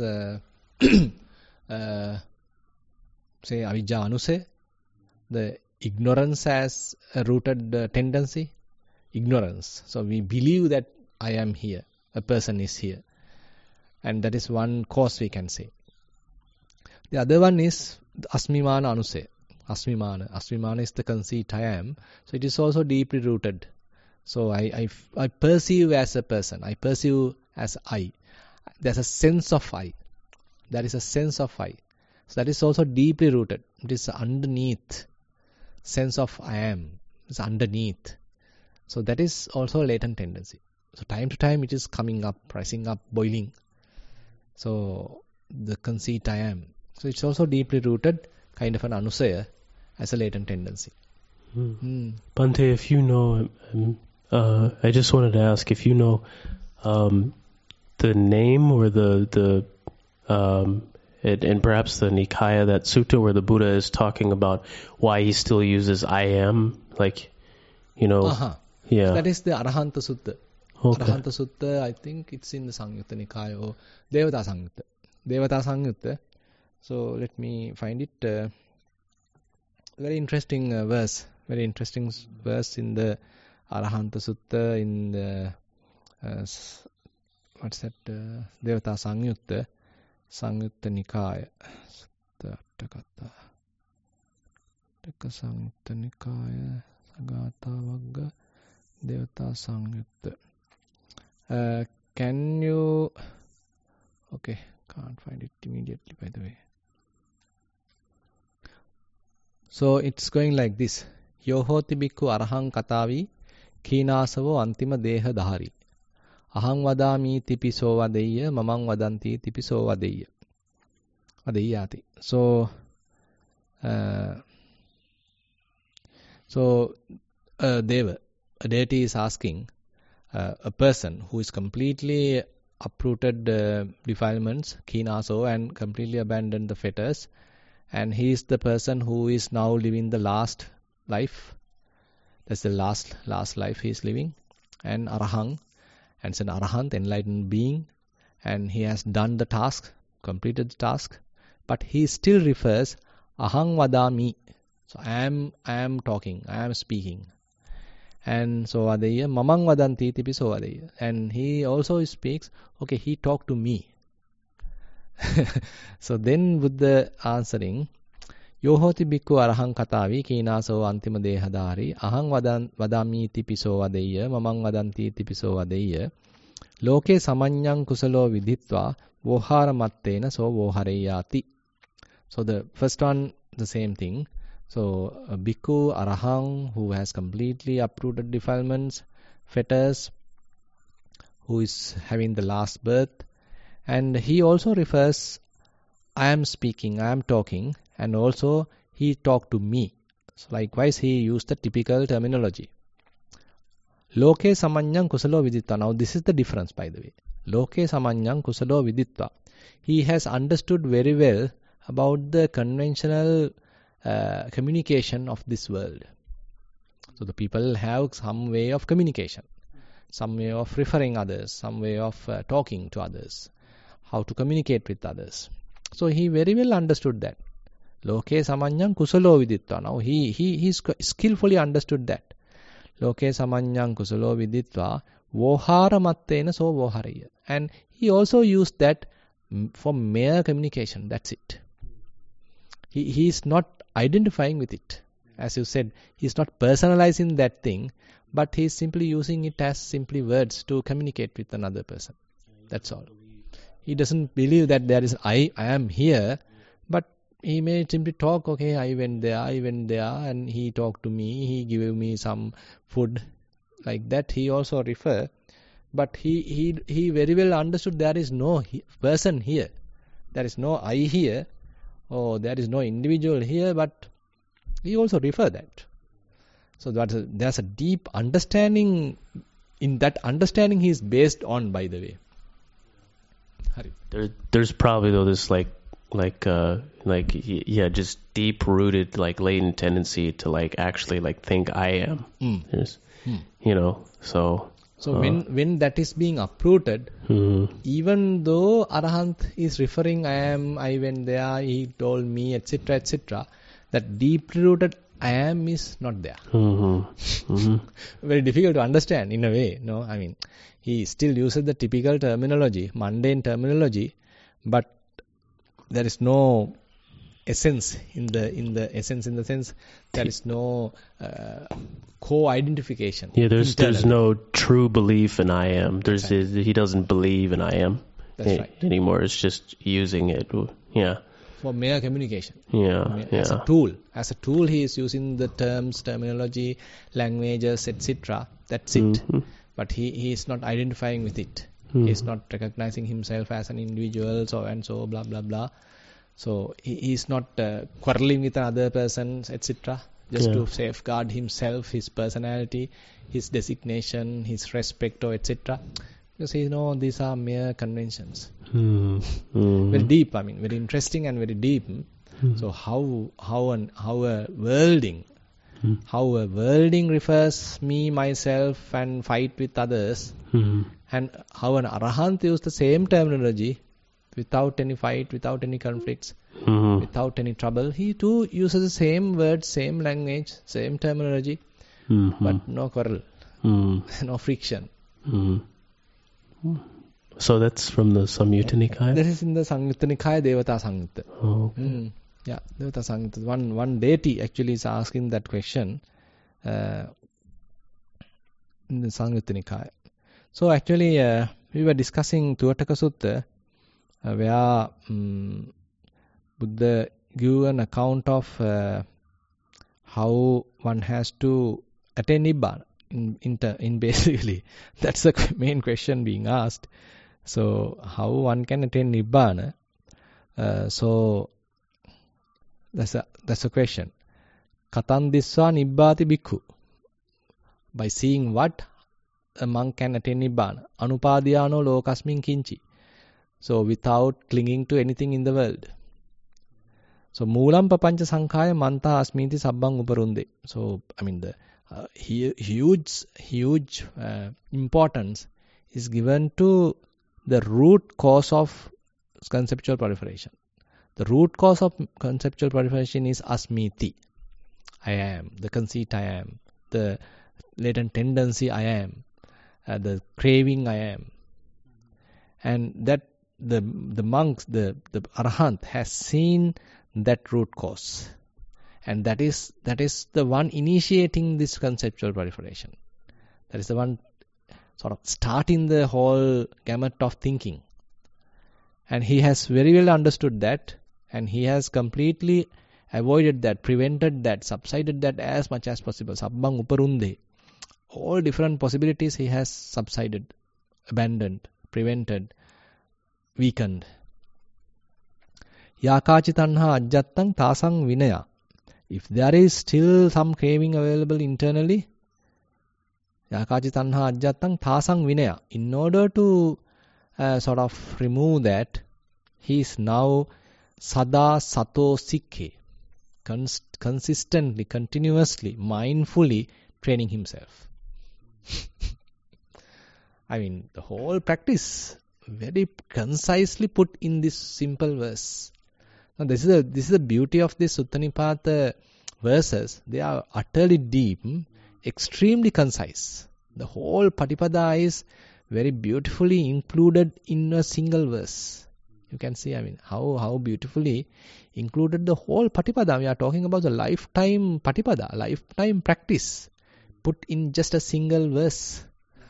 say avijja anusaya, the ignorance as a rooted tendency. Ignorance. So we believe that I am here, a person is here, and that is one cause we can say. The other one is asmimana anusaya. Asmimana is the conceit I am. So it is also deeply rooted. So I perceive as a person. I perceive as I. There's a sense of I. There is a sense of I. So that is also deeply rooted. It is underneath. Sense of I am. It's underneath. So that is also a latent tendency. So time to time it is coming up, rising up, boiling. So the conceit I am. So it's also deeply rooted, kind of an anusaya as a latent tendency. Bante, if you know, I just wanted to ask if you know the name or the and perhaps the Nikaya, that sutta where the Buddha is talking about why he still uses I am, like, Yeah. So that is the Arahanta Sutta. Okay. Arahanta Sutta, I think it's in the Samyutta Nikaya or Devata Samyutta. Devata Samyutta. So let me find it. Very interesting verse. Very interesting verse in the Arahanta Sutta, in the what's that? Devata Samyutta. Samyutta Nikaya. Sutta Attakata. Taka Samyutta Nikaya. Sagata Vagga. Devata Samyutta. Can you... Okay, can't find it immediately, by the way. So it's going like this. Yohoti bhikkhu arahang katavi khinasavo antima deha dhari. Ahang vadami tipiso vadeyya mamang vadanti tipiso vadeyya. Vadeyyati. So a deity is asking a person who is completely uprooted defilements, khinaso, and completely abandoned the fetters, and he is the person who is now living the last life. That's the last life he is living. And arahang, and it's an arahant, enlightened being, and he has done the task, completed the task, but he still refers ahang vadami. So I am talking, I am speaking. And so vadeyya mamang vadanti tipi so vadeyya. And he also speaks, okay, he talked to me. So then Buddha answering, Yohoti bhikkhu arahang katavi kinaso antima dehadari ahang vadami tipiso vadeyya mamang vadanti tipiso vadeyya loke samanyang kusalo vidhitva vohara mattena so vohareyati. So the first one, the same thing. So a bhikkhu arahang who has completely uprooted defilements, fetters, who is having the last birth, and he also refers, I am speaking, I am talking, and also he talked to me. So likewise he used the typical terminology. Loke samanyang kusalo viditva. Now this is the difference, by the way. Loke samanyang kusalo viditva. He has understood very well about the conventional communication of this world. So the people have some way of communication, some way of referring others, some way of talking to others, how to communicate with others. So he very well understood that. Loke samanyang kusalo viditva. Now he skillfully understood that. Loke samanyang kusalo viditva vohara mattena so vohariya. And he also used that for mere communication. That's it. He is not identifying with it. As you said, he is not personalizing that thing, but he is simply using it as simply words to communicate with another person. That's all. He doesn't believe that there is I am here, but he may simply talk, okay, I went there, and he talked to me, he gave me some food, like that. He also refer, but he very well understood there is no person here, there is no I here, or there is no individual here, but he also refer that. So there's a deep understanding. In that understanding, he is based on, by the way. Hari. There's probably though this just deep rooted latent tendency to actually think I am. So when that is being uprooted, even though Arahant is referring I went there, he told me, etc., etc., that deep rooted I am is not there. Very difficult to understand in a way. No, I mean, he still uses the typical terminology, mundane terminology, but there is no essence in the sense there is no co-identification. Yeah, there's no true belief in I am. He doesn't believe in I am anymore. It's just using it. Yeah. For mere communication. Yeah. As a tool, he is using the terms, terminology, languages, etc. That's it. But he is not identifying with it. He is not recognizing himself as an individual, so blah blah blah. So he is not quarreling with another person, etc. Just to safeguard himself, his personality, his designation, his respect, or etc. Because these are mere conventions. Very deep. I mean, very interesting and very deep. So how a worlding refers me, myself, and fight with others, and how an arahant uses the same terminology without any fight, without any conflicts, without any trouble. He too uses the same words, same language, same terminology, but no quarrel, no friction. So that's from the Samyutta Nikaya? That is in the Samyutta Nikaya, Devata Samyutta. Oh, okay. Yeah, Devata Samyutta. One deity actually is asking that question in the Samyutta Nikaya. So actually, we were discussing Tuataka Sutta, where Buddha gave an account of how one has to attain Nibbana. In basically, that's the main question being asked. So how one can attain Nibbana? So that's a question. Katandiswa Nibbati Bhikkhu. By seeing what a monk can attain Nibbana. Anupadiyano lokasmin kinchi. So without clinging to anything in the world. So Moolam Papancha Sankhaya Manta Asmiti Sabbang Uparunde. So I mean the huge importance is given to the root cause of conceptual proliferation. The root cause of conceptual proliferation is asmiti. I am. The conceit I am. The latent tendency I am. The craving I am. And the monks, the arahant has seen that root cause, and that is the one initiating this conceptual proliferation. That is the one sort of starting the whole gamut of thinking. And he has very well understood that, and he has completely avoided that, prevented that, subsided that as much as possible. Sabbang uparunde. All different possibilities he has subsided, abandoned, prevented, weakened. Yakachi tanha ajjattang tasang vinaya. If there is still some craving available internally, yakachi tanha ajjattang tasang vinaya. In order to sort of remove that, he is now sada sato sikkhe, consistently, continuously, mindfully training himself. I mean, the whole practice very concisely put in this simple verse. Now, this is the beauty of this Sutta Nipata verses. They are utterly deep, extremely concise. The whole Patipada is very beautifully included in a single verse. You can see, I mean, how beautifully included the whole Patipada. We are talking about the lifetime Patipada, lifetime practice, put in just a single verse.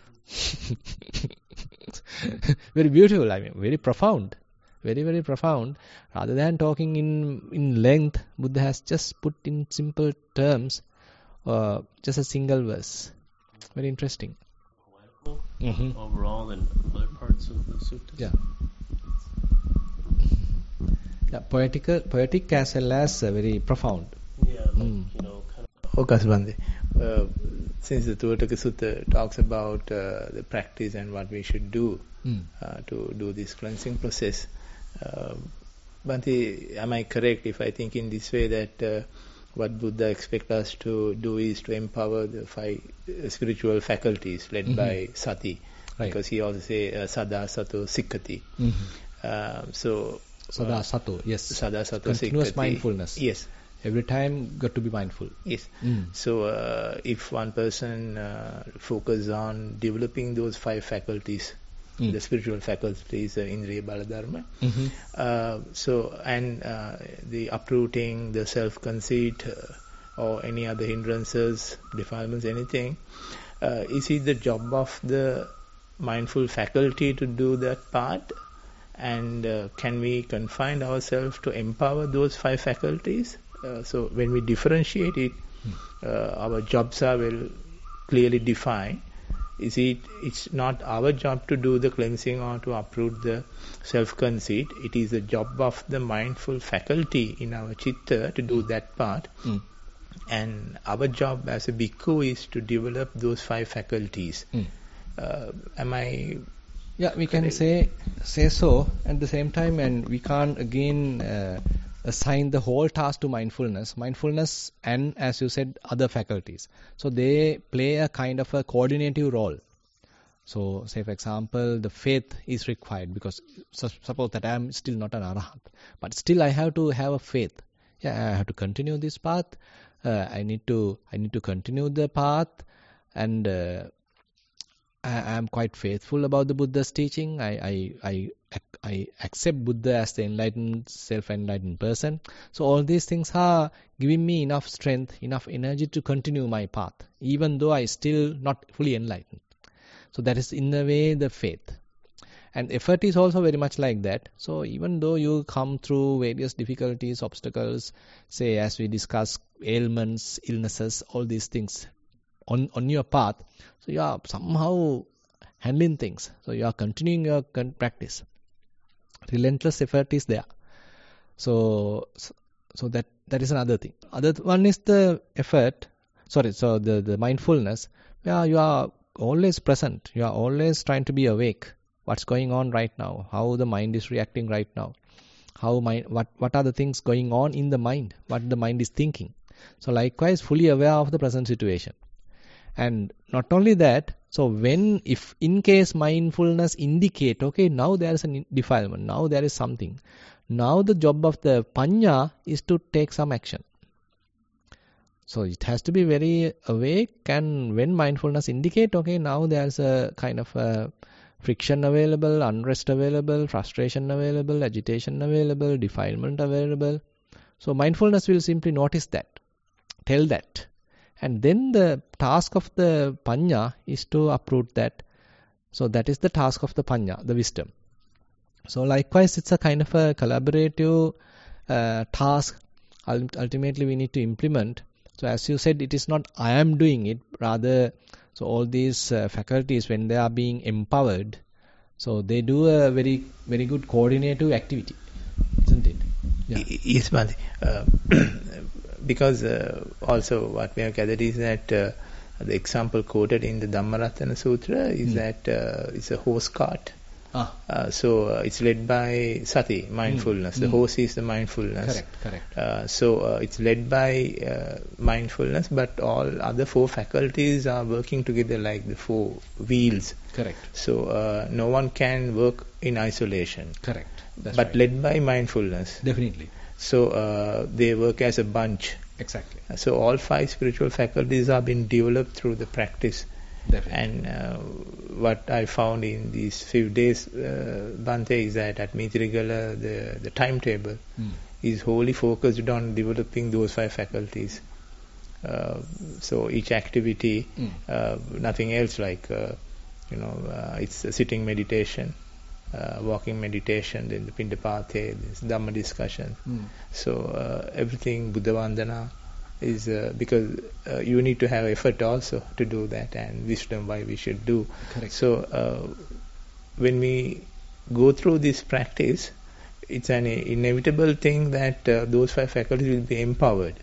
Very beautiful, I mean, very profound. Very, very profound. Rather than talking in length, Buddha has just put in simple terms, just a single verse. Very interesting. Overall than other parts of the sutta. Yeah. Yeah, poetic as well as very profound. Yeah, kind of. Kasbande, since the Tuataka Sutta talks about the practice and what we should do to do this cleansing process, Bhante, am I correct if I think in this way that what Buddha expects us to do is to empower the 5 spiritual faculties led by Sati, right? Because he also says Sada Sato Sikkati. So Sada Sato, yes. Sada Sato Continuous Sikkati. mindfulness. Yes. Every time got to be mindful. Yes. So if one person focuses on developing those 5 faculties, the spiritual faculties, Indriya Bala Dharma, the uprooting, the self-conceit, or any other hindrances, defilements, anything, is it the job of the mindful faculty to do that part? And can we confine ourselves to empower those 5 faculties? So when we differentiate it, our jobs are well clearly defined. It's not our job to do the cleansing or to uproot the self-conceit. It is the job of the mindful faculty in our chitta to do that part. And our job as a bhikkhu is to develop those 5 faculties. Am I... Yeah, we can say so at the same time, and we can't again assign the whole task to mindfulness and, as you said, other faculties. So they play a kind of a coordinative role. So say, for example, the faith is required, because suppose that I am still not an arahant, but still I have to have a faith. Yeah, I have to continue this path. I need to continue the path, and I am quite faithful about the Buddha's teaching. I accept Buddha as the enlightened, self-enlightened person. So all these things are giving me enough strength, enough energy to continue my path, even though I still not fully enlightened. So that is in a way the faith. And effort is also very much like that. So even though you come through various difficulties, obstacles, say as we discuss ailments, illnesses, all these things on your path, so you are somehow handling things. So you are continuing your practice. Relentless effort is there. So that is another thing. Other one is the effort. So the mindfulness. Yeah, you are always present. You are always trying to be awake. What's going on right now? How the mind is reacting right now? What are the things going on in the mind? What the mind is thinking? So likewise, fully aware of the present situation. And not only that, so if in case mindfulness indicate, okay, now there is a defilement, now there is something. Now the job of the panya is to take some action. So it has to be very awake, and when mindfulness indicate, okay, now there is a kind of a friction available, unrest available, frustration available, agitation available, defilement available. So mindfulness will simply notice that, tell that. And then the task of the panya is to uproot that. So that is the task of the panya, the wisdom. So likewise, it's a kind of a collaborative task. Ultimately, we need to implement. So as you said, it is not I am doing it. Rather, so all these faculties, when they are being empowered, so they do a very, very good coordinative activity, isn't it? Yeah. Yes, Bhante. Because also what we have gathered is that the example quoted in the Dhammaratana Sutra is that it's a horse cart. So it's led by sati, mindfulness. The horse is the mindfulness. Correct. So it's led by mindfulness, but all other four faculties are working together like the four wheels. Correct. So no one can work in isolation. Correct. That's but right. led by mindfulness. Definitely. So they work as a bunch. Exactly. So all five spiritual faculties are being developed through the practice. Definitely. And what I found in these few days, Bhante, is that at Mitrigala, the timetable is wholly focused on developing those five faculties. So each activity, nothing else like, it's a sitting meditation, walking meditation, then the Pindapate, this Dhamma discussion. So everything Buddha Vandana is because you need to have effort also to do that, and wisdom why we should do. Correct. So when we go through this practice, it's an inevitable thing that those five faculties will be empowered.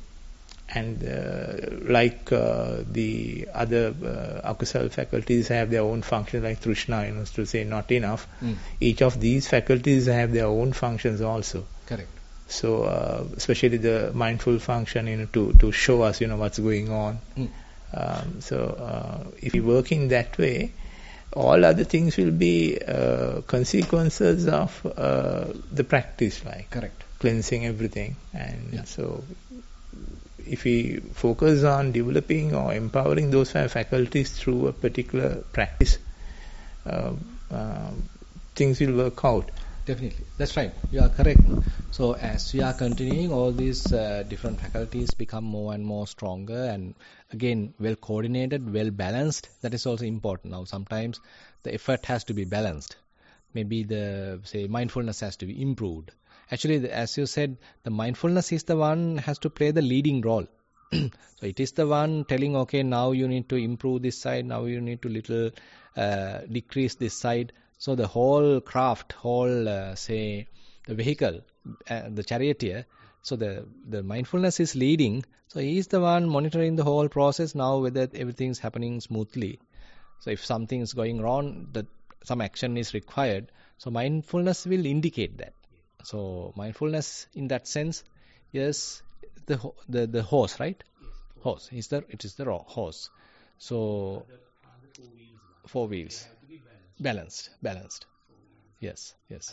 And like the other akusal faculties have their own function, like Trishna, to say not enough, each of these faculties have their own functions also. Correct. So especially the mindful function, to show us, what's going on. So if we work in that way, all other things will be consequences of the practice, like Correct. cleansing everything. And so if we focus on developing or empowering those five faculties through a particular practice, things will work out. Definitely. That's right. You are correct. So as we are continuing, all these different faculties become more and more stronger, and again, well coordinated, well balanced. That is also important. Now, sometimes the effort has to be balanced. Maybe mindfulness has to be improved. Actually, as you said, the mindfulness is the one has to play the leading role. So it is the one telling, okay, now you need to improve this side, now you need to little decrease this side. So the whole craft, the vehicle, the charioteer, so the mindfulness is leading. So he is the one monitoring the whole process now, whether everything is happening smoothly. So if something is going wrong, that some action is required. So mindfulness will indicate that. So mindfulness, in that sense, yes, the horse, right? Horse. It is the horse. So four wheels. Balanced. Yes.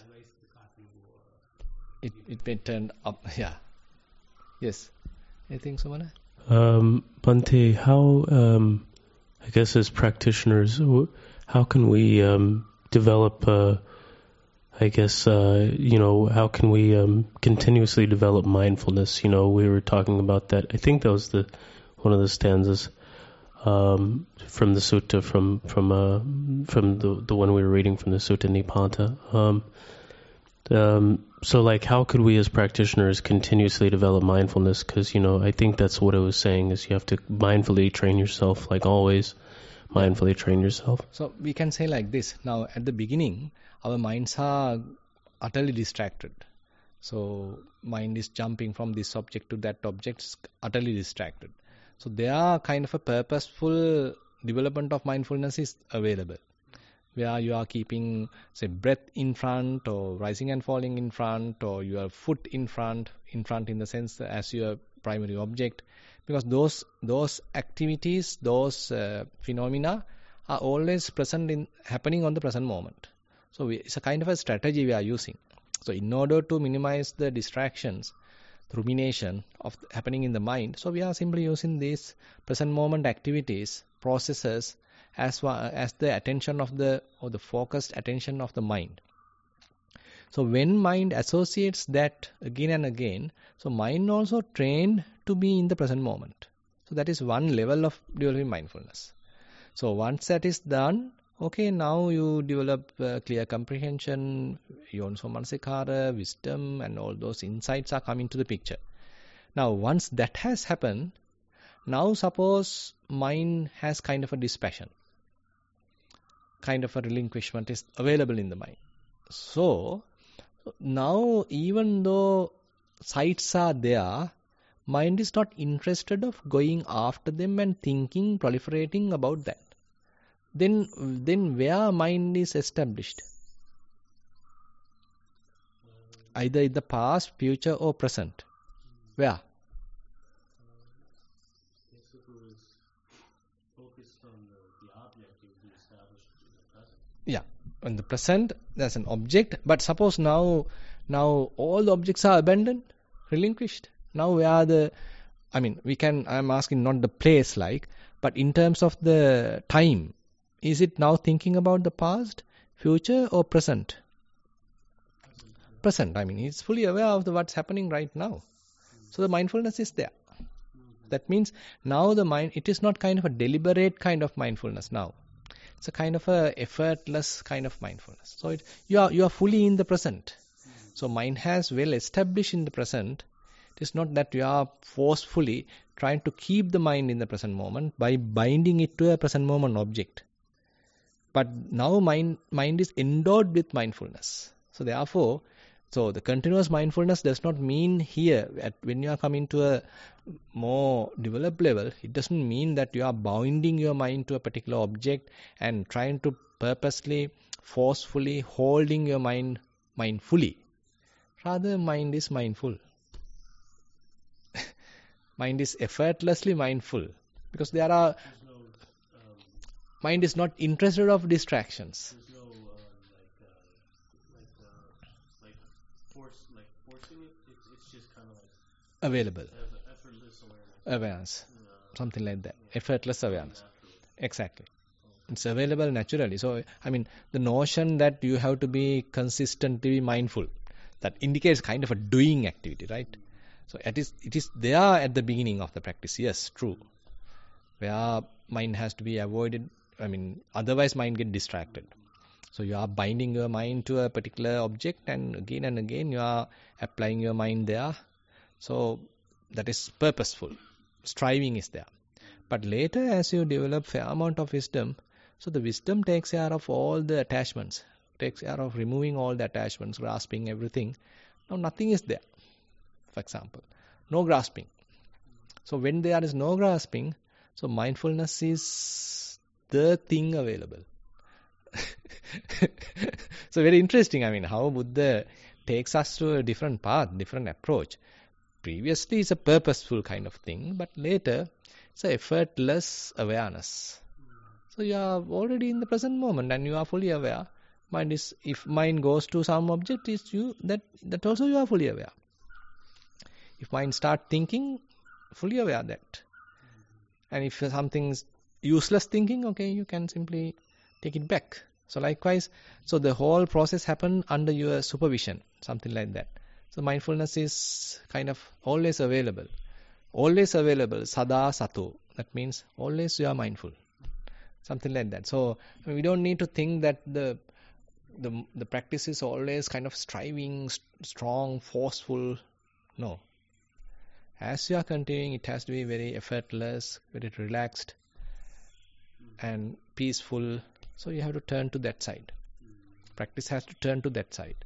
It may turn up. Yeah. Yes. Anything, Sumana? Bhante, how I guess as practitioners, how can we develop? How can we continuously develop mindfulness? We were talking about that. I think that was one of the stanzas from the sutta, from the one we were reading from the Sutta Nipata. So, like, how could we as practitioners continuously develop mindfulness? Because, I think that's what I was saying, is you have to mindfully train yourself, like always, mindfully train yourself. So, we can say like this. Now, at the beginning, our minds are utterly distracted. So, mind is jumping from this object to that object, utterly distracted. So, there are kind of a purposeful development of mindfulness is available, where you are keeping, say, breath in front, or rising and falling in front, or your foot in front in the sense as your primary object, because those activities, those phenomena are always happening on the present moment. So it's a kind of a strategy we are using. So in order to minimize the distractions, the rumination of happening in the mind, so we are simply using these present moment activities, processes, as the attention of the focused attention of the mind. So when mind associates that again and again, so mind also trained to be in the present moment. So that is one level of developing mindfulness. So once that is done, okay, now you develop clear comprehension, yoniso manasikara, wisdom, and all those insights are coming to the picture. Now once that has happened, now suppose mind has kind of a dispassion, kind of a relinquishment is available in the mind. So now even though sights are there, mind is not interested of going after them and thinking, proliferating about that. Then where mind is established? Either in the past, future or present. Where? Yeah, in the present there's an object, but suppose now all the objects are abandoned, relinquished. Now where I'm asking not the place but in terms of the time, is it now thinking about the past, future or present? Present. It's fully aware of what's happening right now. So the mindfulness is there. That means now the mind, it is not kind of a deliberate kind of mindfulness now. It's a kind of a effortless kind of mindfulness. So you are fully in the present. So mind has well established in the present. It is not that you are forcefully trying to keep the mind in the present moment by binding it to a present moment object. But now mind is endowed with mindfulness. So therefore, the continuous mindfulness does not mean here, when you are coming to a more developed level, it doesn't mean that you are binding your mind to a particular object and trying to purposely, forcefully holding your mind mindfully. Rather, mind is mindful. Mind is effortlessly mindful because mind is not interested of distractions. Available. Effortless awareness. Something like that. Effortless awareness. Exactly. It's available naturally. So, the notion that you have to be consistently mindful, that indicates kind of a doing activity, right? So, it is there at the beginning of the practice. Yes, true. Where mind has to be avoided. Otherwise mind get distracted. So, you are binding your mind to a particular object and again you are applying your mind there. So that is purposeful. Striving is there. But later as you develop fair amount of wisdom, so the wisdom takes care of all the attachments, takes care of removing all the attachments, grasping everything. Now nothing is there. For example, no grasping. So when there is no grasping, so mindfulness is the thing available. So very interesting, how Buddha takes us to a different path, different approach. Previously it's a purposeful kind of thing, but later it's a effortless awareness. So you are already in the present moment and you are fully aware. If mind goes to some object, is you that also you are fully aware. If mind start thinking, fully aware that. And if something's useless thinking, okay, you can simply take it back. So likewise, so the whole process happened under your supervision, something like that. So mindfulness is kind of always available. Always available, sada sato. That means always you are mindful. Something like that. So we don't need to think that the practice is always kind of striving, strong, forceful. No. As you are continuing, it has to be very effortless, very relaxed and peaceful. So you have to turn to that side. Practice has to turn to that side.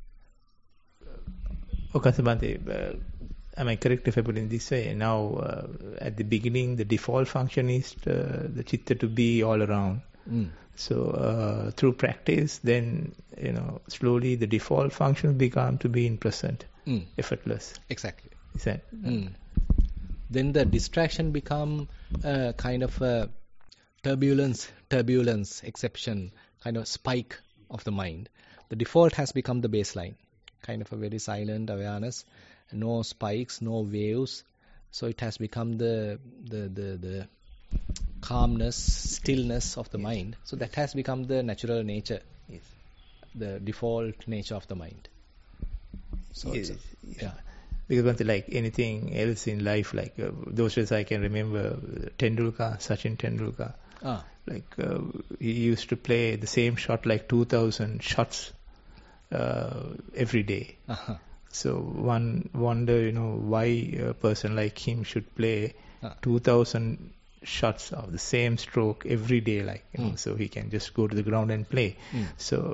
Okay, Bhante, am I correct if I put it in this way? Now, at the beginning, the default function is the chitta to be all around. So, through practice, then, slowly the default function become to be in present, effortless. Exactly. Is that? Then the distraction become kind of a turbulence, exception, kind of spike of the mind. The default has become the baseline, kind of a very silent awareness, no spikes, no waves. So it has become the calmness, stillness of the mind. So that has become the natural nature, Yes. the default nature of the mind. So Yes, it's yes. yeah. Because Bhante, like anything else in life, like those days I can remember Sachin Tendulkar. Like he used to play the same shot like 2,000 shots every day. Uh-huh. So one wonder, why a person like him should play Ah. 2,000 shots of the same stroke every day, like so he can just go to the ground and play. So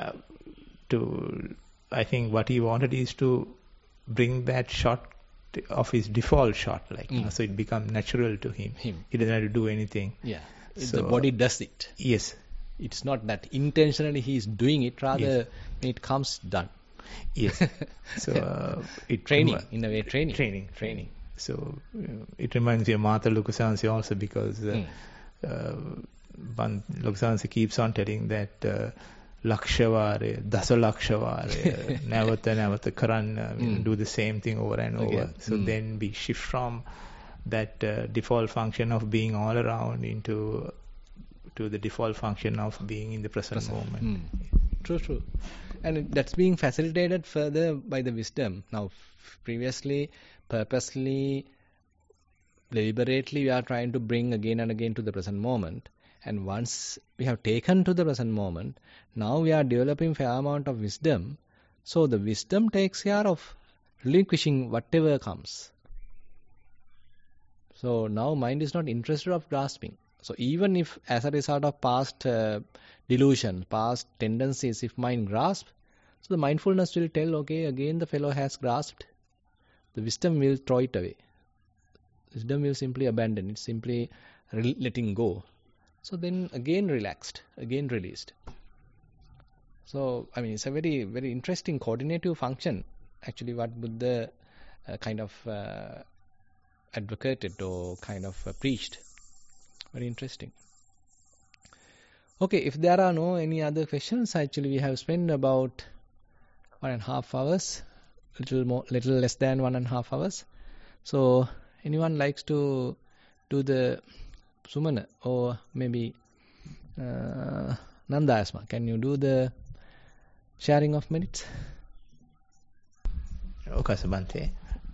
I think what he wanted is to bring that shot of his default shot, like so it become natural to him. He doesn't have to do anything. Yeah. So, the body does it. Yes. It's not that intentionally he is doing it, rather when it comes done. Yes. So Training, in a way, training. Training. So it reminds me of Mata Lukusansi also, because Lukusansi keeps on telling that Lakshaware, Dasa Lakshaware, Navata Karan, do the same thing over and over. Again. So then we shift from that default function of being all around to the default function of being in the present moment. True. And that's being facilitated further by the wisdom. Now, previously, purposely, deliberately, we are trying to bring again and again to the present moment. And once we have taken to the present moment, now we are developing fair amount of wisdom. So the wisdom takes care of relinquishing whatever comes. So now mind is not interested of grasping. So even if as a result of past delusion, past tendencies, if mind grasps, so the mindfulness will tell, okay, again the fellow has grasped. The wisdom will throw it away. Wisdom will simply abandon it, simply letting go. So then again relaxed, again released. So, I mean, it's a very, very interesting coordinative function, actually, what Buddha kind of advocated or kind of preached. Very interesting. Okay, if there are no any other questions, actually we have spent about 1.5 hours, little less than 1.5 hours. So, anyone likes to do the Sumana or maybe Nanda Asma, can you do the sharing of minutes? Okay, Bhante.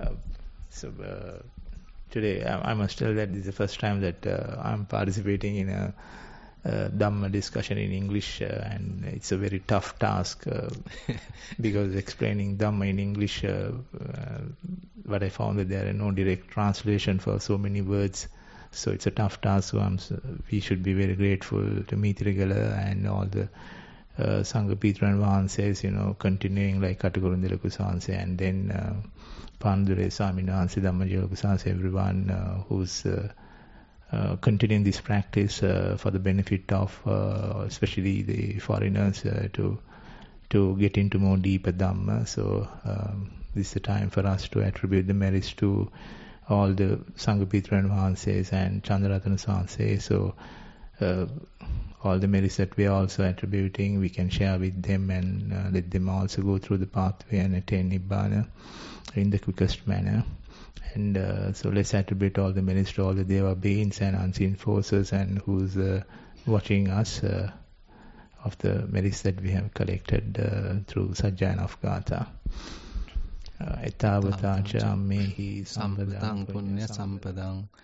Today I must tell that this is the first time that I'm participating in a Dhamma discussion in English, and it's a very tough task because explaining Dhamma in English, what I found that there are no direct translation for so many words, so it's a tough task. So we should be very grateful to Mithiragala and all the Sangha Pitran Vahanses, continuing like Katakurundala Kusanse, and then Pandure Swaminanse, Dhammajiva Kusanse, everyone who's continuing this practice for the benefit of especially the foreigners to get into more deeper Dhamma. So this is the time for us to attribute the merits to all the Sangha Pitran Vahanses and Chandaratana Swahanse. So all the merits that we are also attributing, we can share with them and let them also go through the pathway and attain Nibbana in the quickest manner. And so let's attribute all the merits to all the Deva beings and unseen forces and who's watching us of the merits that we have collected through Sajjana of Gatha. Etavata cha mehi Sampadang punya sampadang